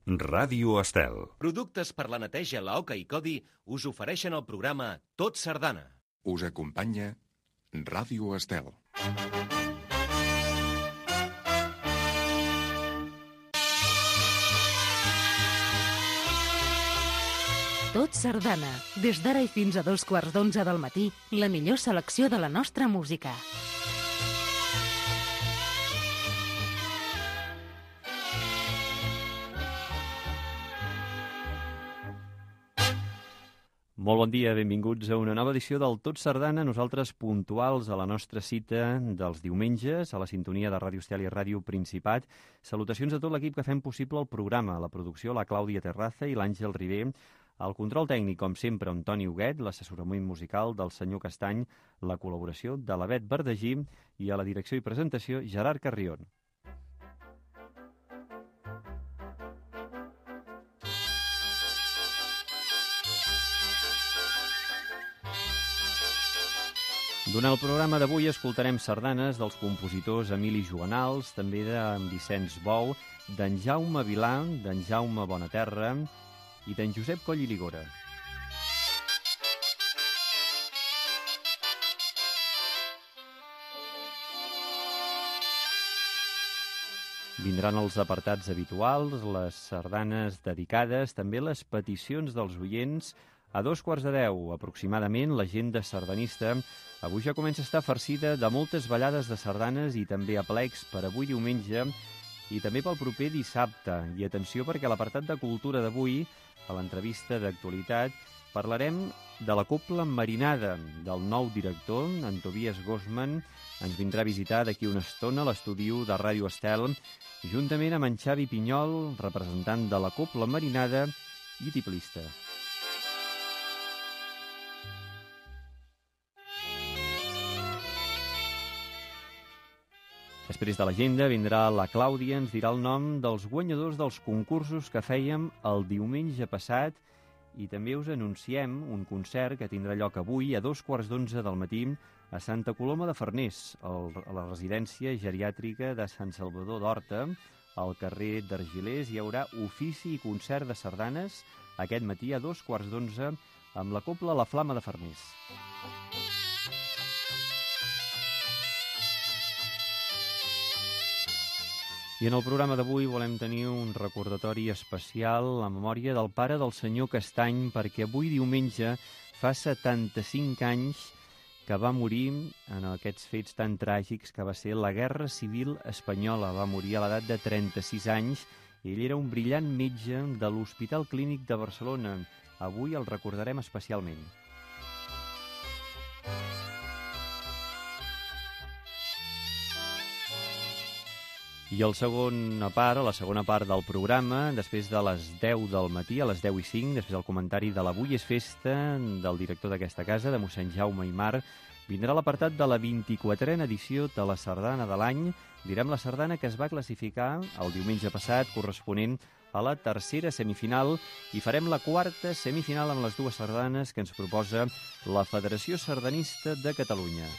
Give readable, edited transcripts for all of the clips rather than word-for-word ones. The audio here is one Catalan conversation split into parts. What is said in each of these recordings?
Ràdio Estel. Productes per la neteja, la Oca i Codi us ofereixen el programa Tot Sardana. Us acompanya Ràdio Estel. Tot Sardana. Des d'ara i fins a 11:15 del matí, la millor selecció de la nostra música. Molt bon dia, benvinguts a una nova edició del Tot Sardana. Nosaltres puntuals a la nostra cita dels diumenges, a la sintonia de Ràdio Estel i Ràdio Principat. Salutacions a tot l'equip que fem possible el programa, la producció, la Clàudia Terraza i l'Àngel Ribé, el control tècnic, com sempre, amb Toni Huguet, l'assessorament musical del senyor Castany, la col·laboració de la Bet Verdagí i a la direcció i presentació Gerard Carrion. Durant el programa d'avui escoltarem sardanes dels compositors Emili Joanals, també d'en Vicenç Bou, d'en Jaume Vilà, d'en Jaume Bonaterra i d'en Josep Coll i Ligora. Vindran els apartats habituals, les sardanes dedicades, també les peticions dels oients. A 11:15, aproximadament, l'agenda sardanista avui ja comença a estar farcida de moltes ballades de sardanes i també aplecs per avui diumenge i també pel proper dissabte. I atenció, perquè a l'apartat de cultura d'avui, a l'entrevista d'actualitat, parlarem de la Cobla Marinada, del nou director, en Tobias Gosman. Ens vindrà a visitar d'aquí una estona a l'estudi de Ràdio Estel, juntament amb en Xavi Pinyol, representant de la Cobla Marinada i tiplista. Després de l'agenda vindrà la Clàudia, ens dirà el nom dels guanyadors dels concursos que fèiem el diumenge passat i també us anunciem un concert que tindrà lloc avui a 11:15 del matí a Santa Coloma de Farners, a la residència geriàtrica de Sant Salvador d'Horta, al carrer d'Argilers. Hi haurà ofici i concert de sardanes aquest matí a 11:15 amb la Cobla La Flama de Farners. I en el programa d'avui volem tenir un recordatori especial en memòria del pare del senyor Castany, perquè avui diumenge fa 75 anys que va morir en aquests fets tan tràgics que va ser la Guerra Civil Espanyola. Va morir a l'edat de 36 anys. Ell era un brillant metge de l'Hospital Clínic de Barcelona. Avui el recordarem especialment. I la segona part del programa, després de les 10 del matí, a les 10:05, després del comentari de l'Avui és festa del director d'aquesta casa, de mossèn Jaume Aymar, vindrà l'apartat de la 24a edició de la sardana de l'any. Direm la sardana que es va classificar el diumenge passat, corresponent a la tercera semifinal, i farem la quarta semifinal amb les dues sardanes que ens proposa la Federació Sardanista de Catalunya.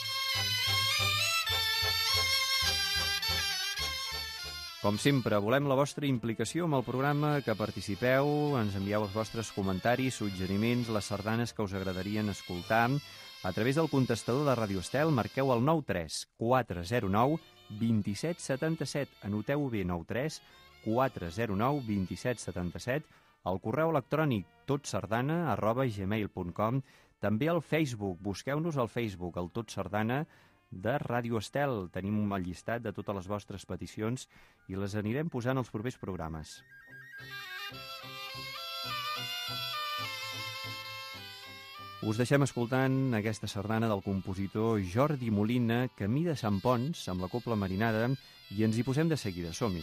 Com sempre, volem la vostra implicació amb el programa, que participeu, ens envieu els vostres comentaris, suggeriments, les sardanes que us agradarien escoltar. A través del contestador de Ràdio Estel, marqueu el 93 409 2777. Anoteu bé, 93 409 2777. El correu electrònic totsardana@gmail.com. També al Facebook. Busqueu-nos al Facebook, el Tot Sardana de Ràdio Estel. Tenim un llistat de totes les vostres peticions i les anirem posant als propers programes. Us deixem escoltant aquesta sardana del compositor Jordi Molina, Camí de Sant Ponç, amb la Cobla Marinada, i ens hi posem de seguida. Som-hi!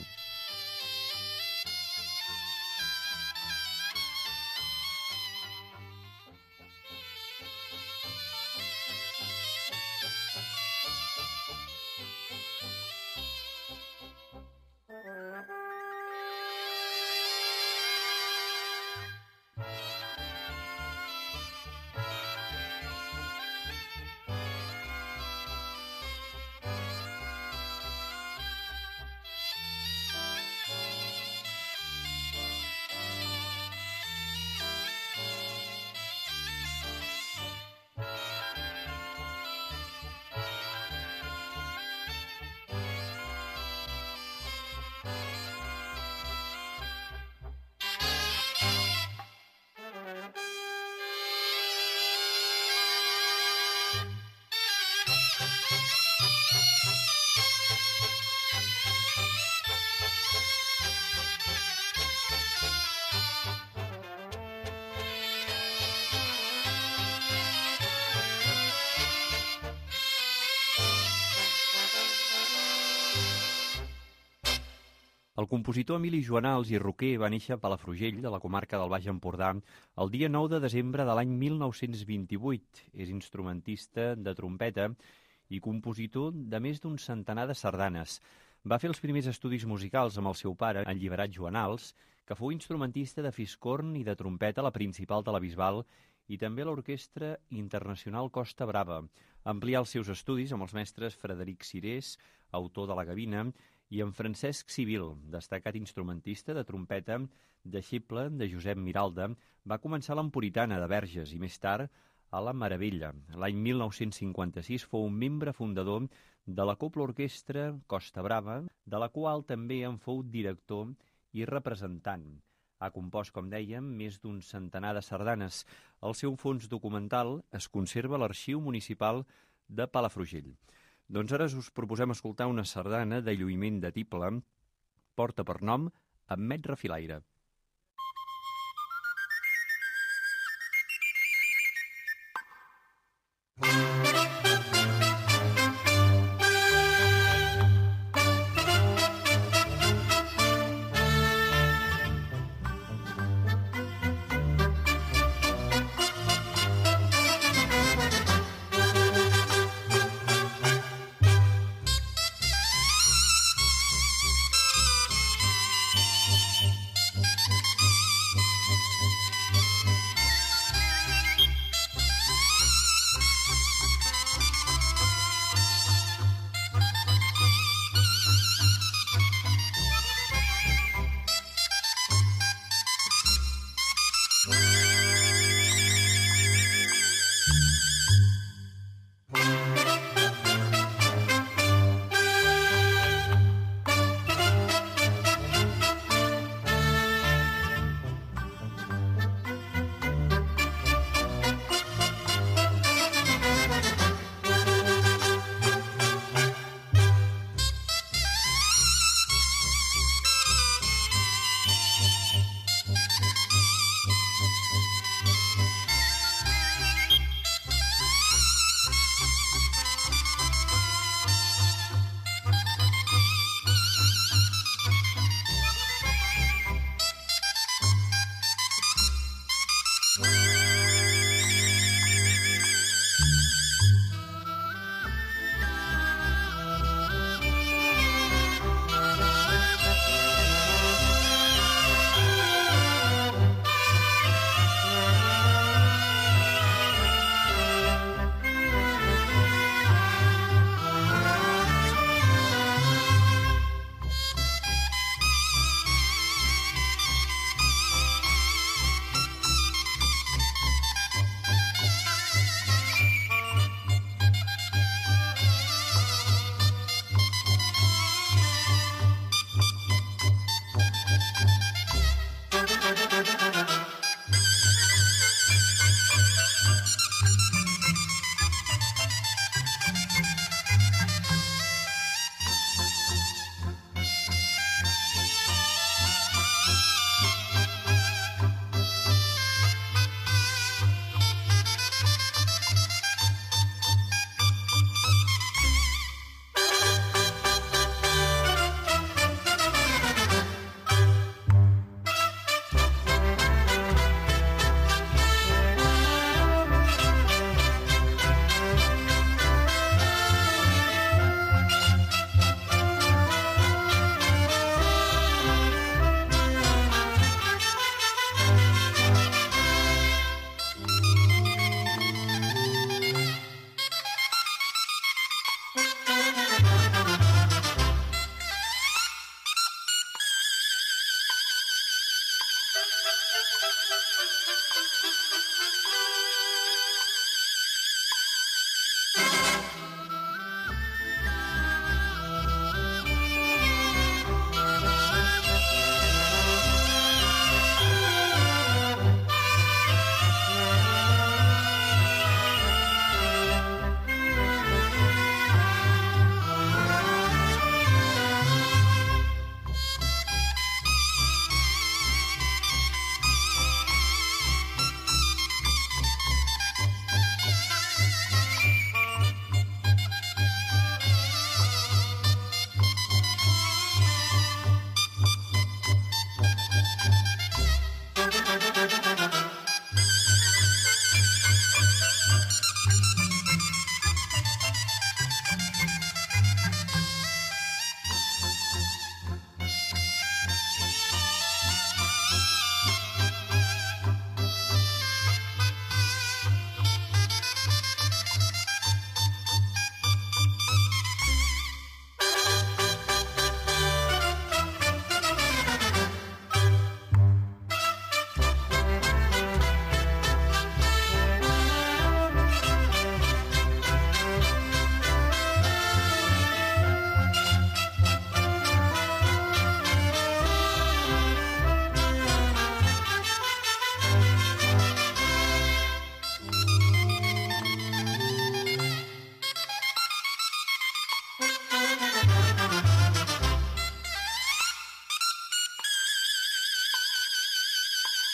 El compositor Emili Joanals i Roquer va néixer a Palafrugell, de la comarca del Baix Empordà, el dia 9 de desembre de l'any 1928. És instrumentista de trompeta i compositor de més d'un centenar de sardanes. Va fer els primers estudis musicals amb el seu pare, en Lliberat Joanals, que fou instrumentista de fiscorn i de trompeta a la Principal de la Bisbal i també a l'Orquestra Internacional Costa Brava. Amplià els seus estudis amb els mestres Frederic Cirés, autor de la Gavina, i en Francesc Civil, destacat instrumentista de trompeta, deixeble de Josep Miralda, va començar a l'Emporitana de Verges i més tard a la Meravella. L'any 1956 fou un membre fundador de la Cobla Orquestra Costa Brava, de la qual també en fou director i representant. Ha compost, com dèiem, més d'un centenar de sardanes. El seu fons documental es conserva a l'Arxiu Municipal de Palafrugell. Doncs ara us proposem escoltar una sardana de lluïment de tible, porta per nom Amet Refilaire.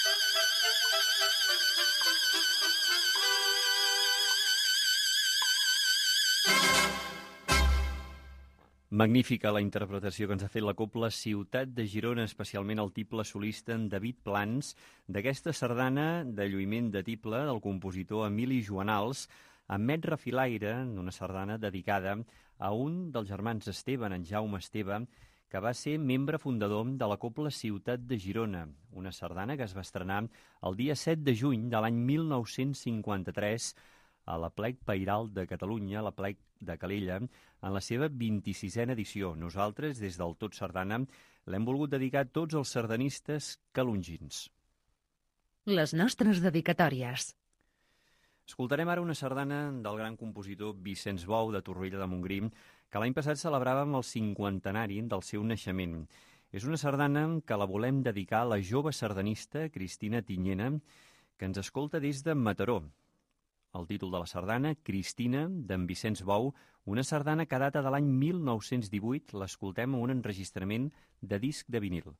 Magnífica la interpretació que ens ha fet la Cobla Ciutat de Girona, especialment el tiple solista en David Plans, d'aquesta sardana de lluïment de tiple del compositor Emili Joanals, amb Met Refilaire, una sardana dedicada a un dels germans Esteve, en Jaume Esteve, que va ser membre fundador de la Cobla Ciutat de Girona, una sardana que es va estrenar el dia 7 de juny de l'any 1953 a la Plec Pairal de Catalunya, a la Plec de Calella, en la seva 26a edició. Nosaltres, des del Tot Sardana, l'hem volgut dedicar a tots els sardanistes calongins. Les nostres dedicatòries. Escoltarem ara una sardana del gran compositor Vicenç Bou, de Torroella de Montgrí, que l'any passat celebràvem el 50enari del seu naixement. És una sardana que la volem dedicar a la jove sardanista Cristina Tinyena, que ens escolta des de Mataró. El títol de la sardana, Cristina, d'en Vicenç Bou, una sardana que data de l'any 1918, l'escoltem en un enregistrament de disc de vinil.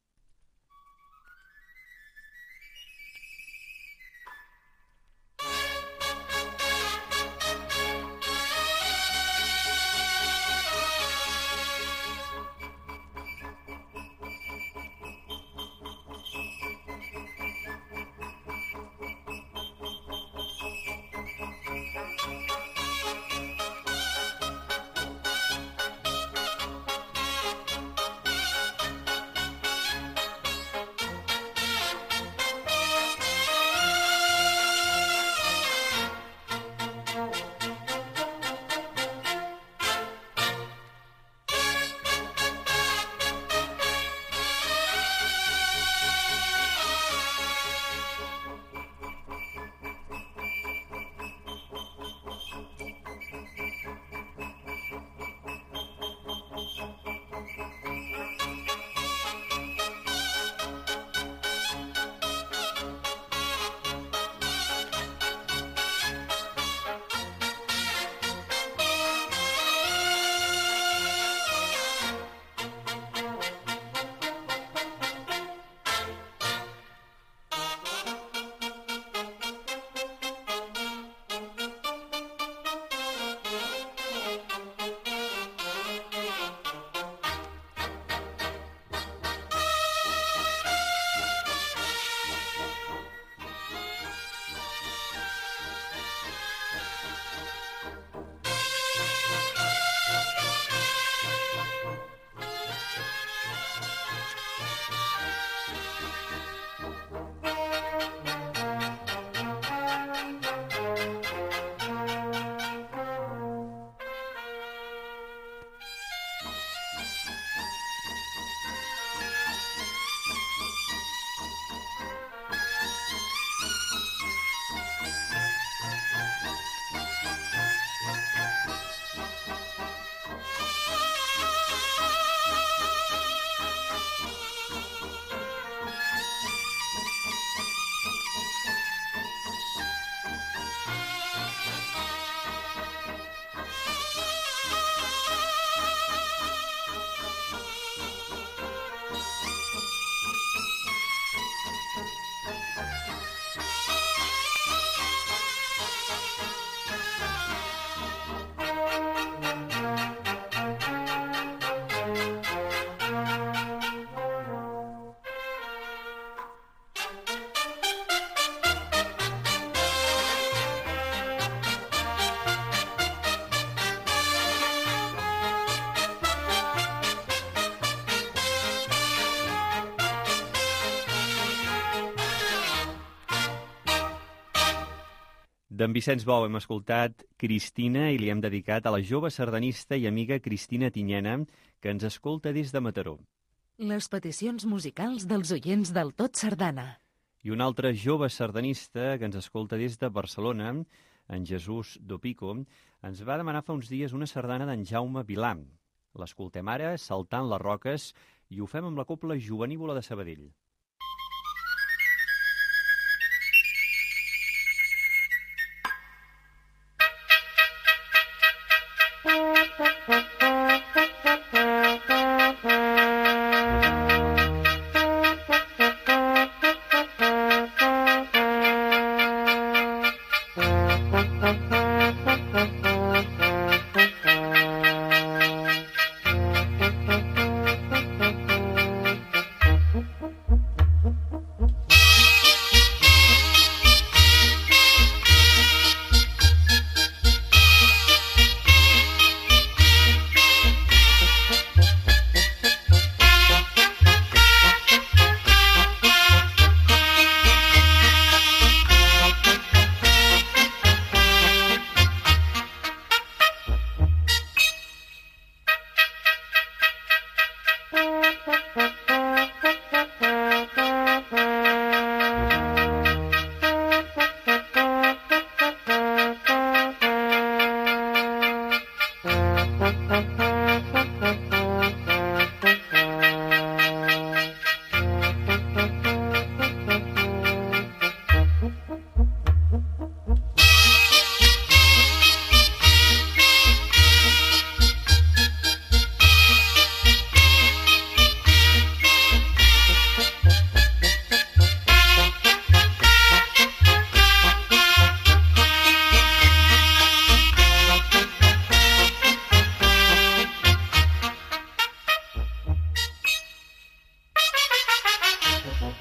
D'en Vicenç Bou hem escoltat Cristina i li hem dedicat a la jove sardanista i amiga Cristina Tinyena, que ens escolta des de Mataró. Les peticions musicals dels oients del Tot Sardana. I un altre jove sardanista que ens escolta des de Barcelona, en Jesús Dopico, ens va demanar fa uns dies una sardana d'en Jaume Vilà. L'escoltem ara, Saltant les roques, i ho fem amb la Cobla Jovenívola de Sabadell.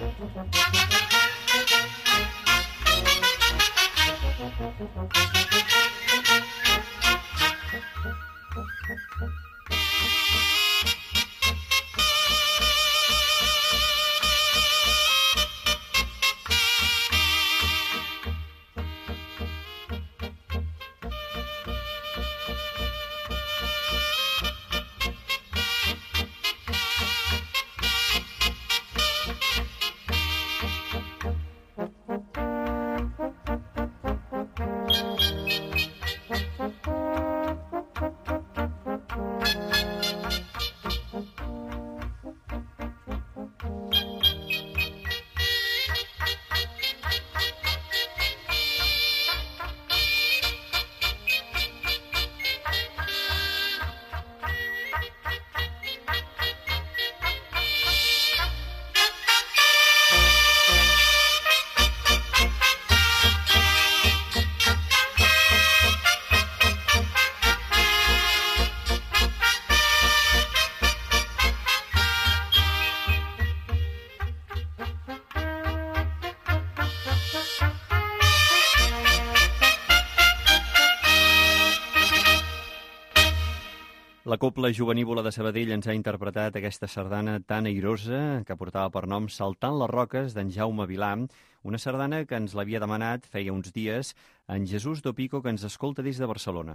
La Cobla Jovenívola de Sabadell ens ha interpretat aquesta sardana tan airosa que portava per nom Saltant les roques d'en Jaume Vilà, una sardana que ens l'havia demanat feia uns dies en Jesús Dopico, que ens escolta des de Barcelona.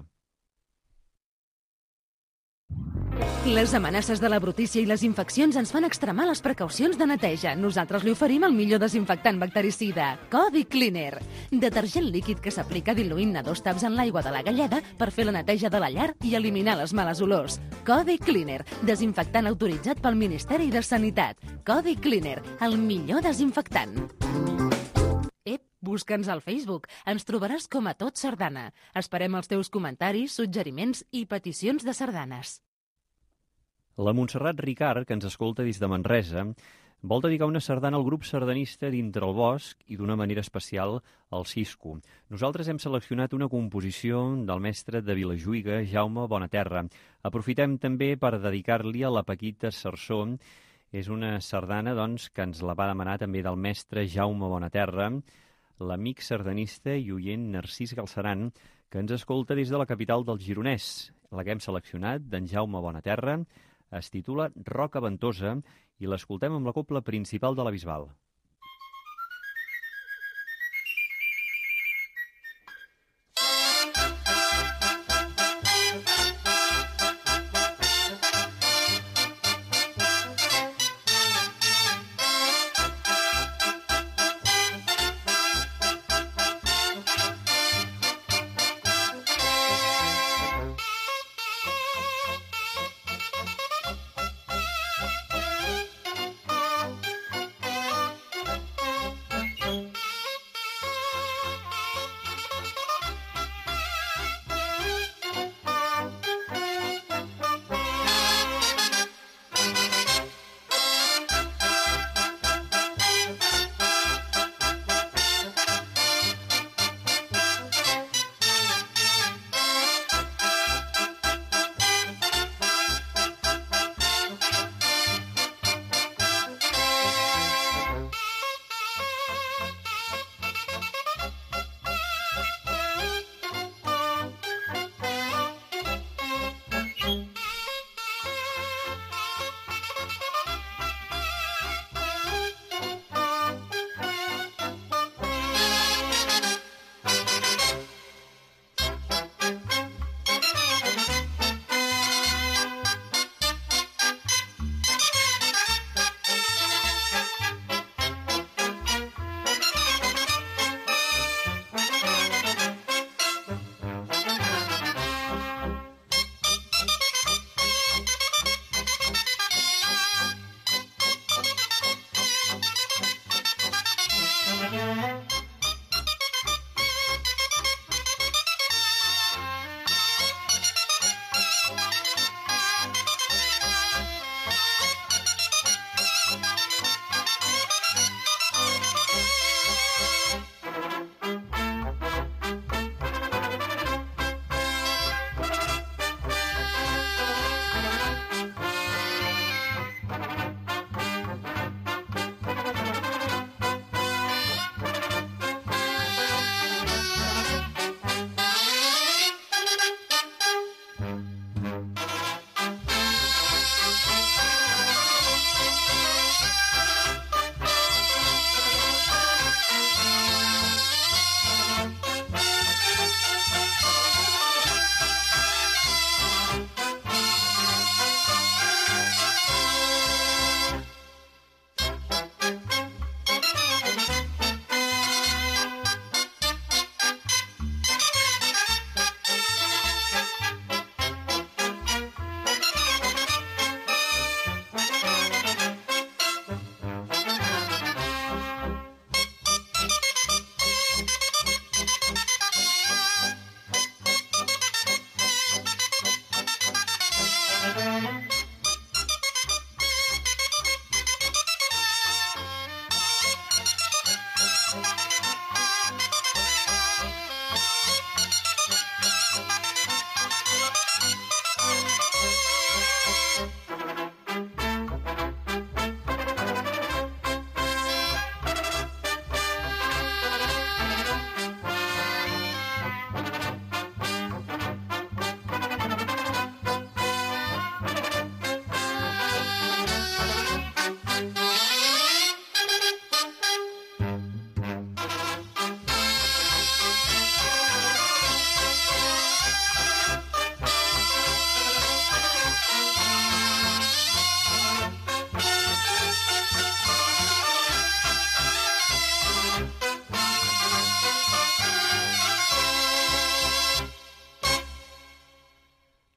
Les amenaces de la brutícia i les infeccions ens fan extremar les precaucions de neteja. Nosaltres li oferim el millor desinfectant bactericida, Codi Cleaner. Detergent líquid que s'aplica diluint a 2 taps en l'aigua de la galleda per fer la neteja de la llar i eliminar les males olors. Codi Cleaner, desinfectant autoritzat pel Ministeri de Sanitat. Codi Cleaner, el millor desinfectant. Busca'ns al Facebook. Ens trobaràs com a Tot Sardana. Esperem els teus comentaris, suggeriments i peticions de sardanes. La Montserrat Ricard, que ens escolta des de Manresa, vol dedicar una sardana al grup sardanista Dintre el Bosc i d'una manera especial al Cisco. Nosaltres hem seleccionat una composició del mestre de Vilajuïga, Jaume Bonaterra. Aprofitem també per dedicar-li a la Paquita Sarsó. És una sardana, doncs, que ens la va demanar també del mestre Jaume Bonaterra, l'amic sardanista i oient Narcís Galceran, que ens escolta des de la capital del Gironès. La que hem seleccionat, d'en Jaume Bonaterra, es titula Roca Ventosa i l'escoltem amb la cobla principal de la Bisbal.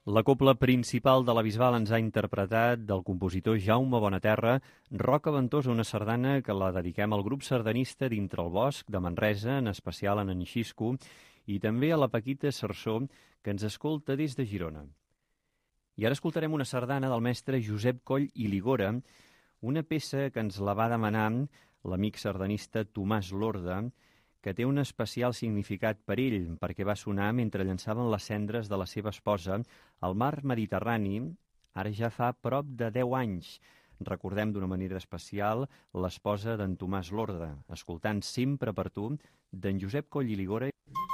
La cobla principal de la Bisbal ens ha interpretat del compositor Jaume Bonaterra Roca Ventosa, una sardana que la dediquem al grup sardanista Dintre el Bosc de Manresa, en especial en Xisco, i també a la Paquita Sarsó, que ens escolta des de Girona. I ara escoltarem una sardana del mestre Josep Coll i Ligora, una peça que ens la va demanar l'amic sardanista Tomàs Lorda, que té un especial significat per ell, perquè va sonar mentre llançaven les cendres de la seva esposa al mar Mediterrani, ara ja fa prop de 10 anys. Recordem d'una manera especial l'esposa d'en Tomàs Lorda, escoltant Sempre per tu, d'en Josep Coll i Ligora.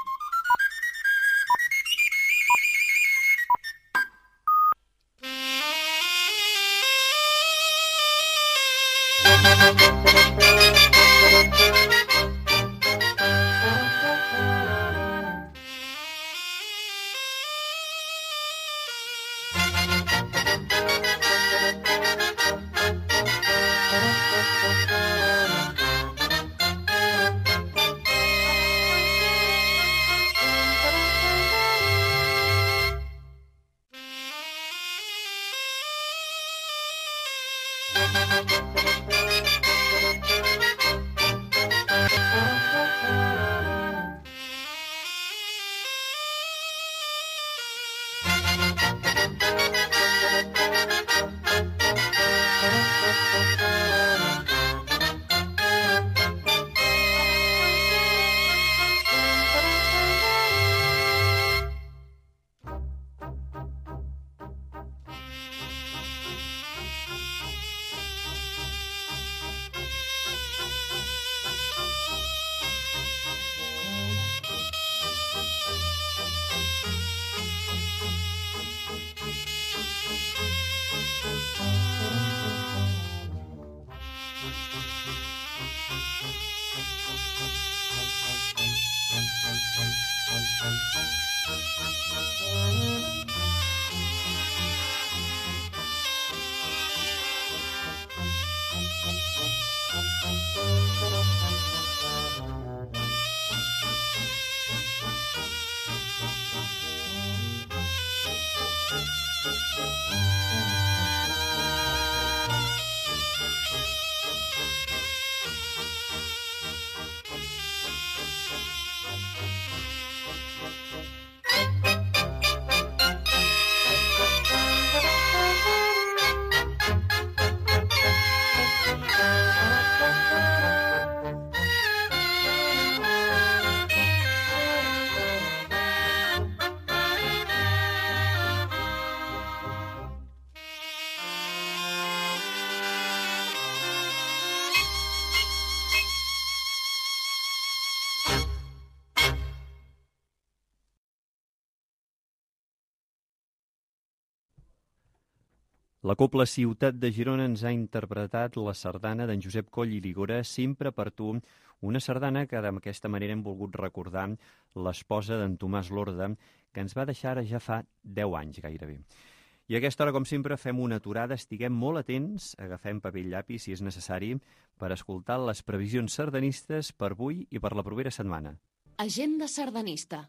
La Cobla Ciutat de Girona ens ha interpretat la sardana d'en Josep Coll i Ligora, Sempre per tu, una sardana que d'aquesta manera hem volgut recordar l'esposa d'en Tomàs Lorda, que ens va deixar ara ja fa 10 anys gairebé. I a aquesta hora, com sempre, fem una aturada, estiguem molt atents, agafem paper i llapis si és necessari, per escoltar les previsions sardanistes per avui i per la propera setmana. Agenda sardanista.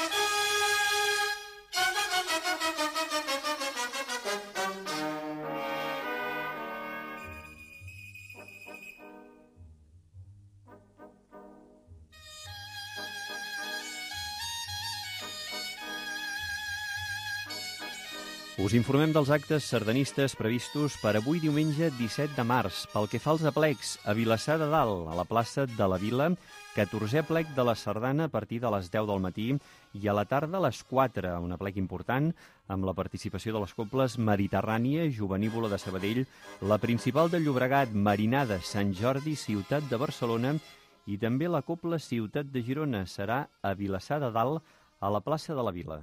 Us informem dels actes sardanistes previstos per avui diumenge 17 de març. Pel que fa als aplecs, a Vilassar de Dalt, a la plaça de la Vila, 14è aplec de la sardana a partir de les 10 del matí i a la tarda a les 4, un aplec important amb la participació de les cobles Mediterrània, Jovenívola de Sabadell, la principal de Llobregat, Marinada, Sant Jordi, Ciutat de Barcelona i també la cobla Ciutat de Girona. Serà a Vilassar de Dalt, a la plaça de la Vila.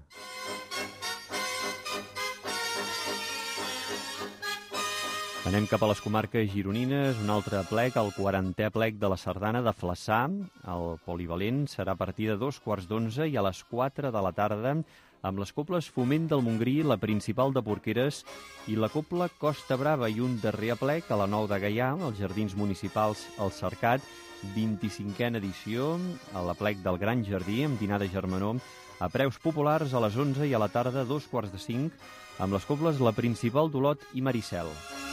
Anem cap a les comarques gironines, un altre aplec, el 40è aplec de la sardana de Flaçà, el polivalent, serà a partir de 2:15 i a les 4 de la tarda amb les coples Foment del Montgrí, la Principal de Porqueres i la copla Costa Brava, i un darrer aplec a la Nou de Gaià, als Jardins Municipals El Cercat, 25a edició, a l'aplec del Gran Jardí, amb dinar de germanor, a preus populars a les 11 i a la tarda 2:45, amb les coples La Principal d'Olot i Maricel.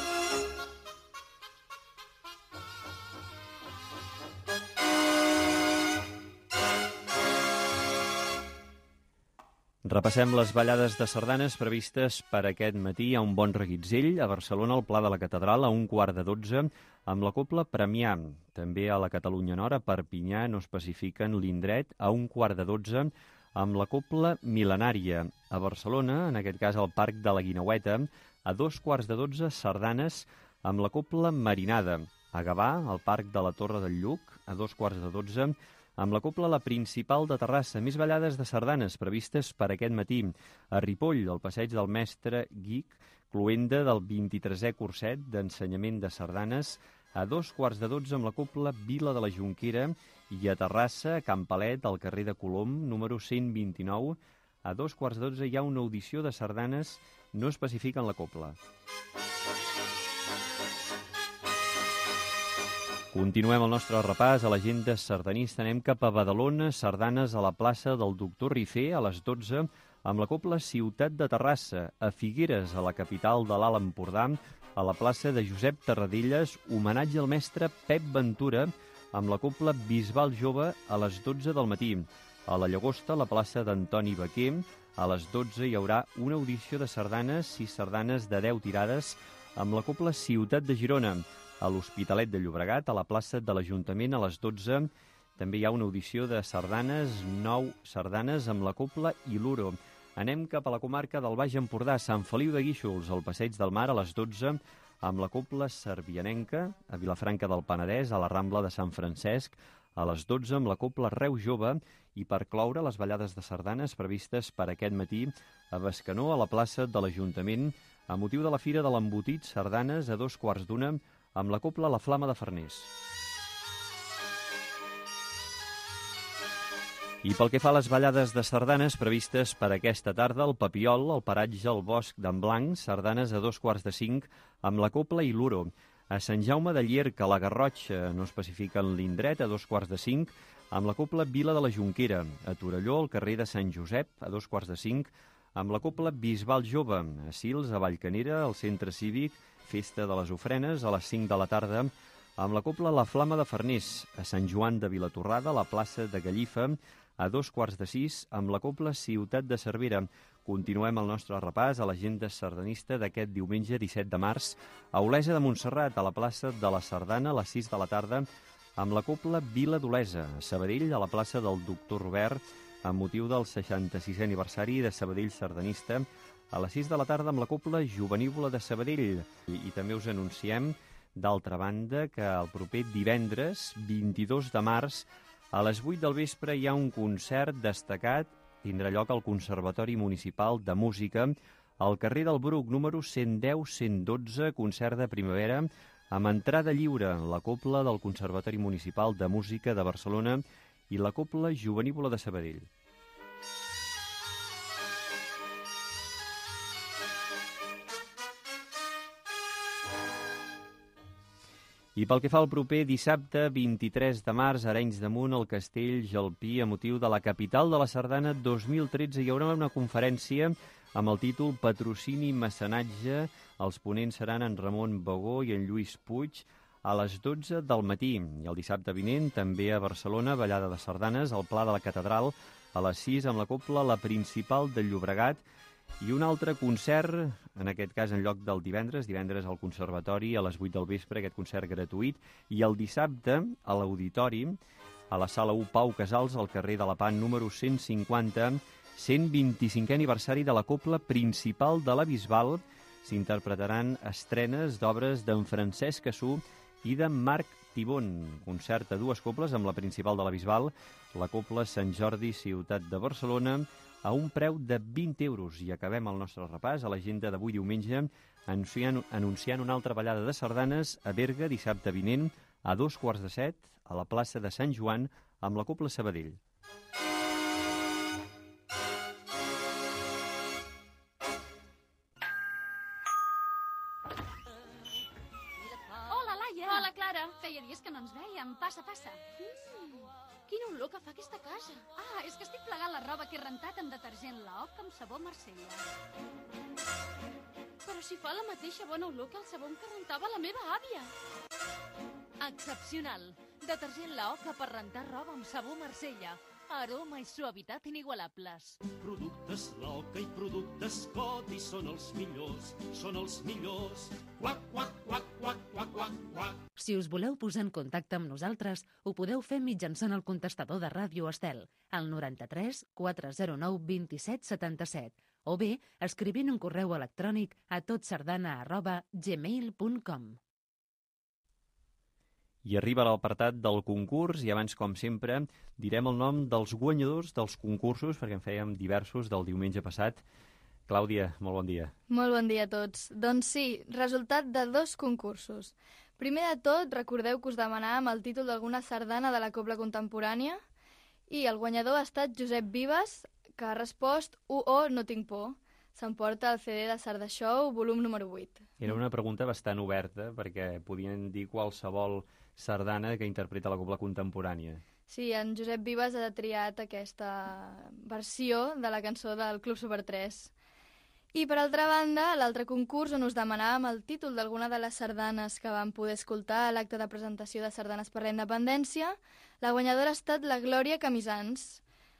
Repassem les ballades de sardanes previstes per aquest matí a un bon reguitzell. A Barcelona, al Pla de la Catedral, a 11:45, amb la copla Premià. També a la Catalunya Nord, a Perpinyà, no especifiquen l'indret, a 11:45, amb la copla Mil·lenària. A Barcelona, en aquest cas al Parc de la Guineueta, a 2:15, sardanes amb la copla Marinada. A Gavà, al Parc de la Torre del Lluc, a 2:15, amb la copla La Principal de Terrassa. Més ballades de sardanes previstes per aquest matí. A Ripoll, al passeig del Mestre Guic, cloenda del 23è curset d'ensenyament de sardanes, a 2:15 amb la copla Vila de la Jonquera, i a Terrassa, a Can Palet, al carrer de Colom, número 129, a 2:15 hi ha una audició de sardanes, no especifiquen la copla. Continuem el nostre repàs a l'agenda sardanista. Anem cap a Badalona, sardanes a la plaça del Doctor Rifé a les 12, amb la copla Ciutat de Terrassa. A Figueres, a la capital de l'Alt Empordà, a la plaça de Josep Tarradellas, homenatge al mestre Pep Ventura, amb la copla Bisbal Jove a les 12 del matí. A la Llagosta, a la plaça d'Antoni Baquer, a les 12 hi haurà una audició de sardanes, 6 sardanes de 10 tirades, amb la copla Ciutat de Girona. A l'Hospitalet de Llobregat, a la plaça de l'Ajuntament, a les 12, també hi ha una audició de sardanes, 9 sardanes amb la copla Iluro. Anem cap a la comarca del Baix Empordà, Sant Feliu de Guíxols, al Passeig del Mar, a les 12, amb la copla Servianenca. A Vilafranca del Penedès, a la Rambla de Sant Francesc, a les 12, amb la copla Reus Jove. I per cloure, les ballades de sardanes previstes per aquest matí a Bescanó, a la plaça de l'Ajuntament, a motiu de la Fira de l'Embotit, sardanes a 2:15, amb la copla La Flama de Farners. I pel que fa a les ballades de sardanes previstes per aquesta tarda, el Papiol, al paratge al Bosc d'en Blanc, sardanes a 2:45, amb la copla Iluro. A Sant Jaume de Llierca, a la Garrotxa, no especifiquen l'indret, a 2:45, amb la copla Vila de la Jonquera. A Torelló, al carrer de Sant Josep, a 2:45, amb la copla Bisbal Jove. A Sils, a Vallcanera, al centre cívic, festa de les ofrenes, a les 5 de la tarda, amb la copla La Flama de Farners. A Sant Joan de Vilatorrada, a la plaça de Gallifa, a 2:45, amb la copla Ciutat de Cervera. Continuem el nostre repàs a l'agenda sardanista d'aquest diumenge 17 de març. A Olesa de Montserrat, a la plaça de la Sardana, a les 6 de la tarda, amb la copla Vila d'Olesa. A Sabadell, a la plaça del Doctor Robert, amb motiu del 66è aniversari de Sabadell sardanista, a les 6 de la tarda amb la copla Jovenívola de Sabadell. I també us anunciem, d'altra banda, que el proper divendres, 22 de març, a les 8 del vespre hi ha un concert destacat, tindrà lloc al Conservatori Municipal de Música, al carrer del Bruc, número 110-112, concert de primavera, amb entrada lliure, la copla del Conservatori Municipal de Música de Barcelona i la copla Jovenívola de Sabadell. I pel que fa al proper dissabte, 23 de març, a Arenys de Munt, al Castell Jalpí, a motiu de la Capital de la Sardana 2013, hi haurà una conferència amb el títol Patrocini i Mecenatge. Els ponents seran en Ramon Bagó i en Lluís Puig a les 12 del matí. I el dissabte vinent, també a Barcelona, ballada de sardanes, al Pla de la Catedral, a les 6, amb la copla La Principal de Llobregat, i un altre concert, en aquest cas en lloc del divendres al Conservatori, a les 8 del vespre, aquest concert gratuït, i el dissabte a l'Auditori, a la Sala 1 Pau Casals, al carrer de la Pan, número 150, 125è aniversari de la copla Principal de la Bisbal. S'interpretaran estrenes d'obres d'en Francesc Cassú i de Marc Tibón. Concert a dues coples amb la Principal de la Bisbal, la copla Sant Jordi, ciutat de Barcelona, a un preu de 20 euros. I acabem el nostre repàs a l'agenda d'avui diumenge anunciant una altra ballada de sardanes a Berga dissabte vinent a 2:15 a la plaça de Sant Joan amb la copla Sabadell. Quina olor que fa aquesta casa. Ah, és que estic plegant la roba que he rentat amb detergent Laoc amb sabó Marsella. Però si fa la mateixa bona olor que el sabó que rentava la meva àvia. Excepcional. Detergent Laoc per rentar roba amb sabó Marsella. Aroma i suavitat inigualables. Productes Laoc i productes Codi són els millors, són els millors. Quac, quac, quac, quac, quac, quac, quac. Si us voleu posar en contacte amb nosaltres, ho podeu fer mitjançant el contestador de Ràdio Estel, al 93 409 27 77, o bé escrivint un correu electrònic a totsardana@gmail.com. I arriba l'apartat del concurs i abans, com sempre, direm el nom dels guanyadors dels concursos, perquè en fèiem diversos del diumenge passat. Clàudia, molt bon dia. Molt bon dia a tots. Doncs sí, resultat de 2 concursos. Primer de tot, recordeu que us demanàvem el títol d'alguna sardana de la cobla contemporània i el guanyador ha estat Josep Vives, que ha respost UO no tinc por. S'emporta el CD de Sarda Show, volum número 8. Era una pregunta bastant oberta, perquè podien dir qualsevol sardana que interpreta la cobla contemporània. Sí, en Josep Vives ha triat aquesta versió de la cançó del Club Super 3. I per altra banda, l'altre concurs on us demanàvem el títol d'alguna de les sardanes que vam poder escoltar a l'acte de presentació de Sardanes per la Independència, la guanyadora ha estat la Glòria Camisans,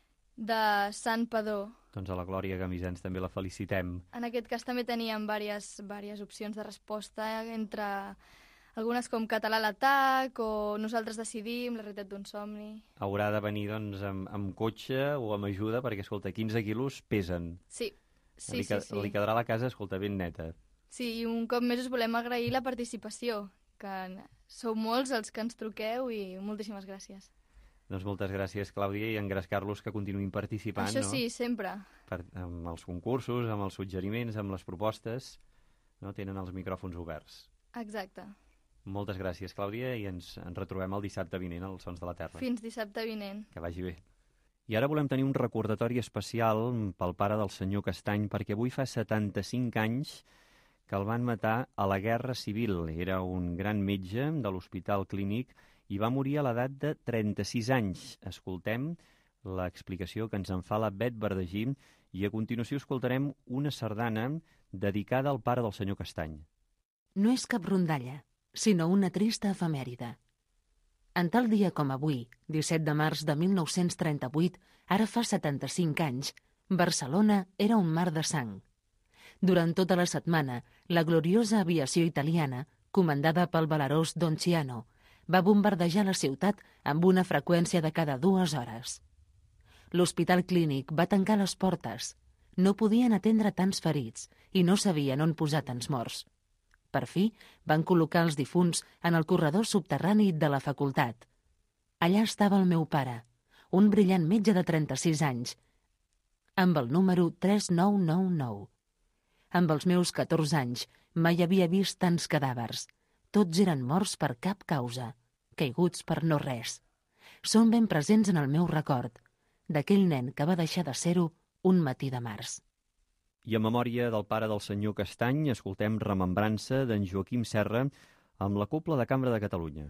de Sant Padó. Doncs a la Glòria Camisans també la felicitem. En aquest cas també teníem diverses opcions de resposta, entre algunes com Català a l'atac o Nosaltres decidim, La realitat d'un somni. Haurà de venir doncs, amb cotxe o amb ajuda, perquè, escolta, 15 quilos pesen. Sí. Li quedarà la casa, escolta, ben neta. Sí, i un cop més us volem agrair la participació, que sou molts els que ens truqueu i moltíssimes gràcies. Doncs moltes gràcies, Clàudia, i engrescar-los que continuïn participant. Això sí, sempre. Amb els concursos, amb els suggeriments, amb les propostes, no? Tenen els micròfons oberts. Exacte. Moltes gràcies, Clàudia, i ens retrobem el dissabte vinent als Sons de la Terra. Fins dissabte vinent. Que vagi bé. I ara volem tenir un recordatori especial pel pare del senyor Castany, perquè avui fa 75 anys que el van matar a la Guerra Civil. Era un gran metge de l'Hospital Clínic i va morir a l'edat de 36 anys. Escoltem l'explicació que ens en fa la Bet Verdagí i a continuació escoltarem una sardana dedicada al pare del senyor Castany. No és cap rondalla, sinó una trista efemèride. En tal dia com avui, 17 de març de 1938, ara fa 75 anys, Barcelona era un mar de sang. Durant tota la setmana, la gloriosa aviació italiana, comandada pel valerós Don Ciano, va bombardejar la ciutat amb una freqüència de cada 2 hores. L'Hospital Clínic va tancar les portes. No podien atendre tants ferits i no sabien on posar tants morts. Per fi, van col·locar els difunts en el corredor subterrani de la facultat. Allà estava el meu pare, un brillant metge de 36 anys, amb el número 3999. Amb els meus 14 anys mai havia vist tants cadàvers. Tots eren morts per cap causa, caiguts per no res. Són ben presents en el meu record, d'aquell nen que va deixar de ser-ho un matí de març. I en memòria del pare del senyor Castany, escoltem Remembrança d'en Joaquim Serra amb la Cobla de Cambra de Catalunya.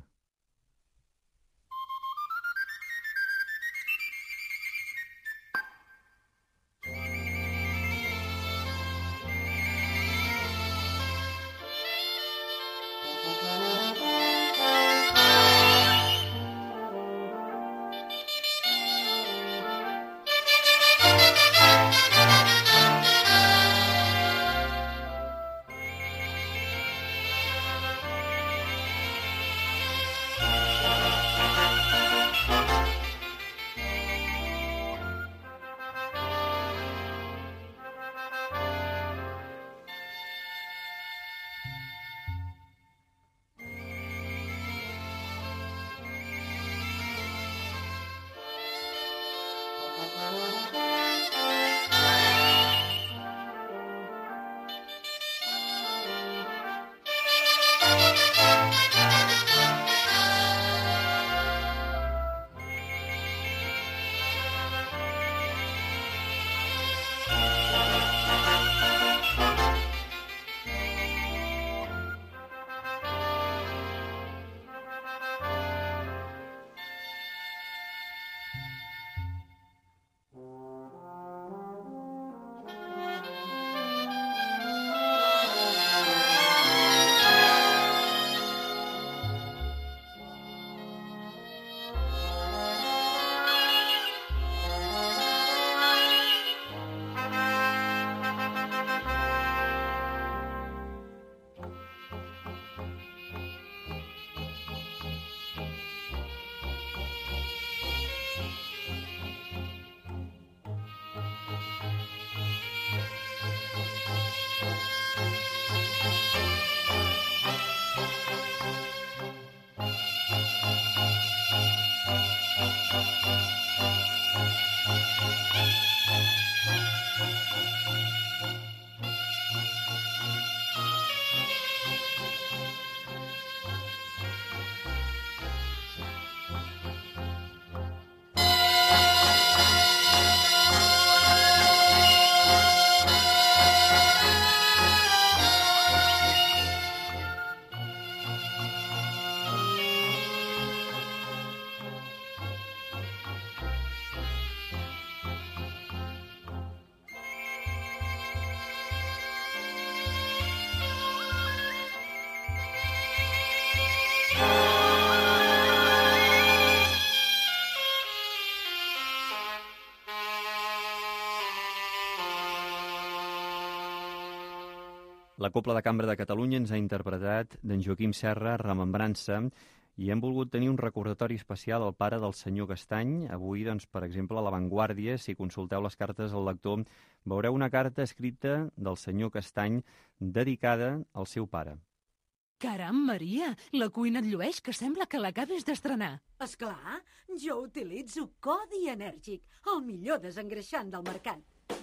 La Cobla de Cambra de Catalunya ens ha interpretat d'en Joaquim Serra, Remembrança, i hem volgut tenir un recordatori especial al pare del senyor Castany. Avui, doncs, per exemple, a La Vanguardia, si consulteu les cartes al lector, veureu una carta escrita del senyor Castany dedicada al seu pare. Caram, Maria, la cuina et llueix, que sembla que l'acabes d'estrenar. Esclar, jo utilitzo Codi Enèrgic, el millor desengreixant del mercat.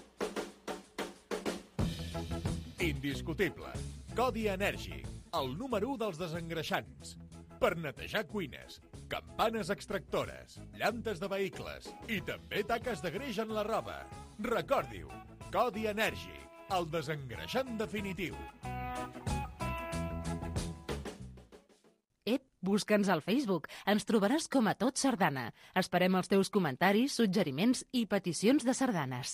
Indiscutible. Codi Enèrgic, el número 1 dels desengreixants. Per netejar cuines, campanes extractores, llantes de vehicles i també taques de greix en la roba. Recordi-ho, Codi Enèrgic, el desengreixant definitiu. Busca'ns al Facebook. Ens trobaràs com a Tot Sardana. Esperem els teus comentaris, suggeriments i peticions de sardanes.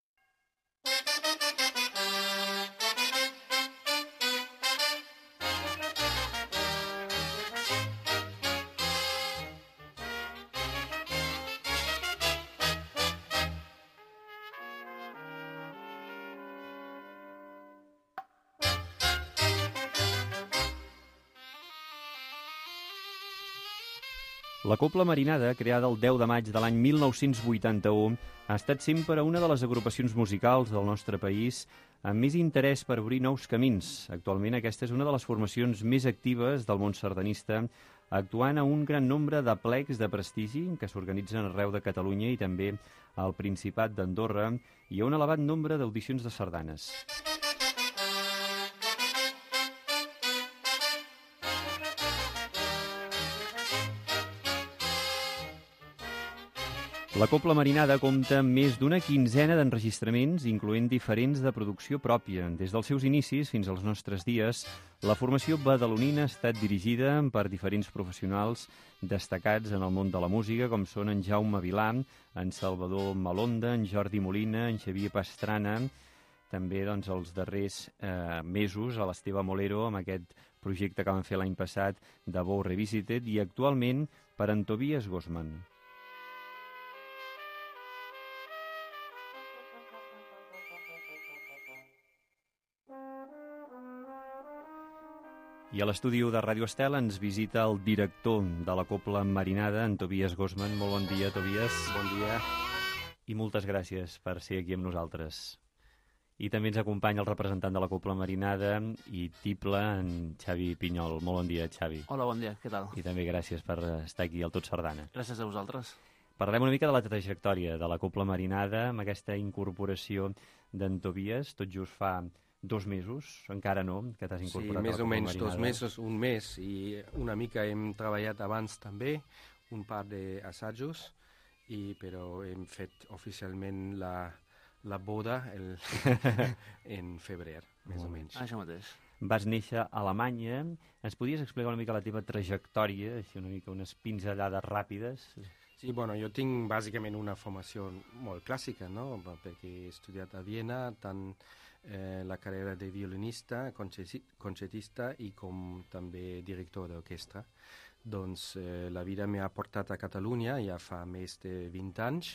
La Cobla Marinada, creada el 10 de maig de l'any 1981, ha estat sempre una de les agrupacions musicals del nostre país amb més interès per obrir nous camins. Actualment aquesta és una de les formacions més actives del món sardanista, actuant a un gran nombre de plecs de prestigi que s'organitzen arreu de Catalunya i també al Principat d'Andorra, i a un elevat nombre d'audicions de sardanes. La Cobla Marinada compta amb més d'una quinzena d'enregistraments, incloent diferents de producció pròpia. Des dels seus inicis fins als nostres dies, la formació badalonina ha estat dirigida per diferents professionals destacats en el món de la música, com són en Jaume Vilà, en Salvador Malonda, en Jordi Molina, en Xavier Pastrana, també doncs, els darrers mesos a l'Esteve Molero amb aquest projecte que van fer l'any passat de Bow Revisited, i actualment per en Tobias Gosman. I a l'estudi de Ràdio Estel ens visita el director de la Cobla Marinada, en Tobias Gosman. Molt bon dia, Tobias. Bon dia. I moltes gràcies per ser aquí amb nosaltres. I també ens acompanya el representant de la Cobla Marinada i tiple, en Xavi Pinyol. Molt bon dia, Xavi. Hola, bon dia, què tal? I també gràcies per estar aquí al Tot Sardana. Gràcies a vosaltres. Parlem una mica de la trajectòria de la Cobla Marinada amb aquesta incorporació d'en Tobias, tot just fa 2 mesos, encara no, que t'has incorporat a la Cobla Marinada. Sí, més o menys 2 mesos, un mes, i una mica hem treballat abans també, un par d'assajos, però hem fet oficialment la boda en febrer, més o menys. Això mateix. Vas néixer a Alemanya. Ens podries explicar una mica la teva trajectòria, així una mica unes pinzellades ràpides? Sí, bueno, jo tinc bàsicament una formació molt clàssica, no? Perquè he estudiat a Viena, tant la carrera de violinista, concertista i com també director d'orquestra. Doncs la vida m'ha portat a Catalunya ja fa més de 20 anys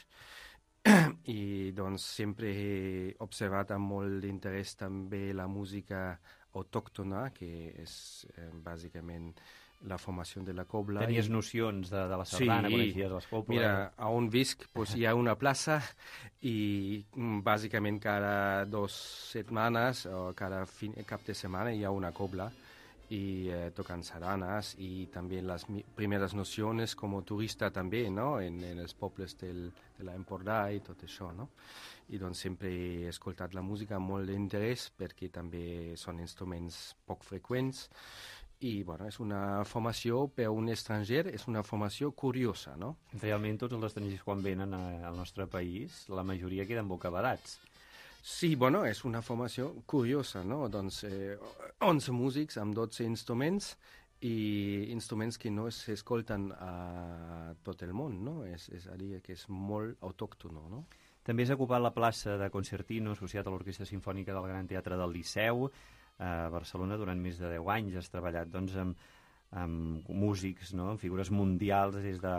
i doncs sempre he observat amb molt d'interès també la música autòctona, que és bàsicament la formació de la cobla. Tenies nocions de la sardana, sí, coneixies les cobles? Mira, a on visc pues, hi ha una plaça i bàsicament cada 2 setmanes o cada cap de setmana hi ha una cobla i tocan sardanes i també les primeres nocions com a turista també, no? en els pobles de l'Empordà i tot això, no? I doncs sempre he escoltat la música amb molt d'interès perquè també són instruments poc freqüents. I, bueno, és una formació per un estranger, és una formació curiosa, no? Realment, tots els estrangers quan venen al nostre país, la majoria queden bocabadats. Sí, bueno, és una formació curiosa, no? Doncs 11 músics amb 12 instruments i instruments que no s'escolten a tot el món, no? És a dir, que és molt autòctono, no? També has ocupat la plaça de concertino associat a l'Orquestra Simfònica del Gran Teatre del Liceu. A Barcelona durant més de 10 anys has treballat doncs, amb músics, no? Amb figures mundials des de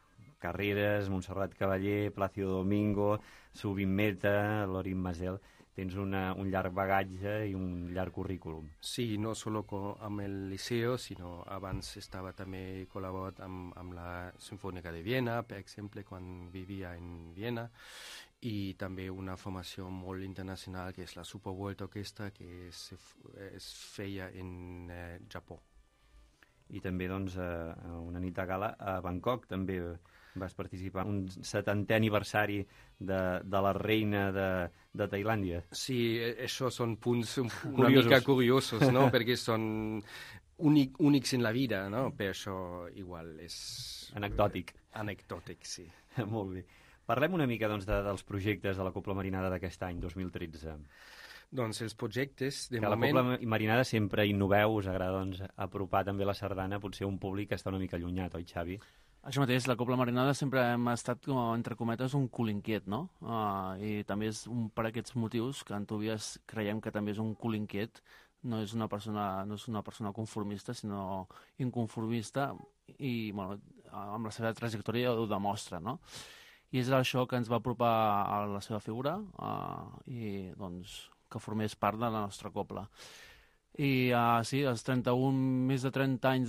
Carreras, Montserrat Cavaller, Plácido Domingo, Zubin Mehta, Lorin Maazel. tens un llarg bagatge i un llarg currículum. Sí, no solo amb el Liceo, sinó abans estava també col·laborat amb la Sinfònica de Viena, per exemple, quan vivia en Viena, i també una formació molt internacional, que és la Super World Orchestra, que es feia en Japó. I també, doncs, una nit de gala a Bangkok també vas participar en un 70è aniversari de la reina de Tailàndia. Sí, això són punts una mica curiosos, no? Perquè són únics en la vida, no? Per això igual és... Anecdòtic. Anecdòtic, sí. Molt bé. Parlem una mica, doncs, dels projectes de la Cobla Marinada d'aquest any, 2013. Doncs els projectes, de moment... moment... La Cobla Marinada sempre innoveu, us agrada, doncs, apropar també la sardana, potser un públic que està una mica allunyat, oi, Xavi? Això mateix, la Cobla Marinada sempre hem estat, entre cometes, un cul inquiet, no? I també és per aquests motius que en Tobias creiem que també és un cul inquiet, no és una persona conformista, sinó inconformista, i bueno, amb la seva trajectòria ho demostra, no? I és això que ens va apropar a la seva figura i doncs, que formés part de la nostra cobla. I sí, els més de 30 anys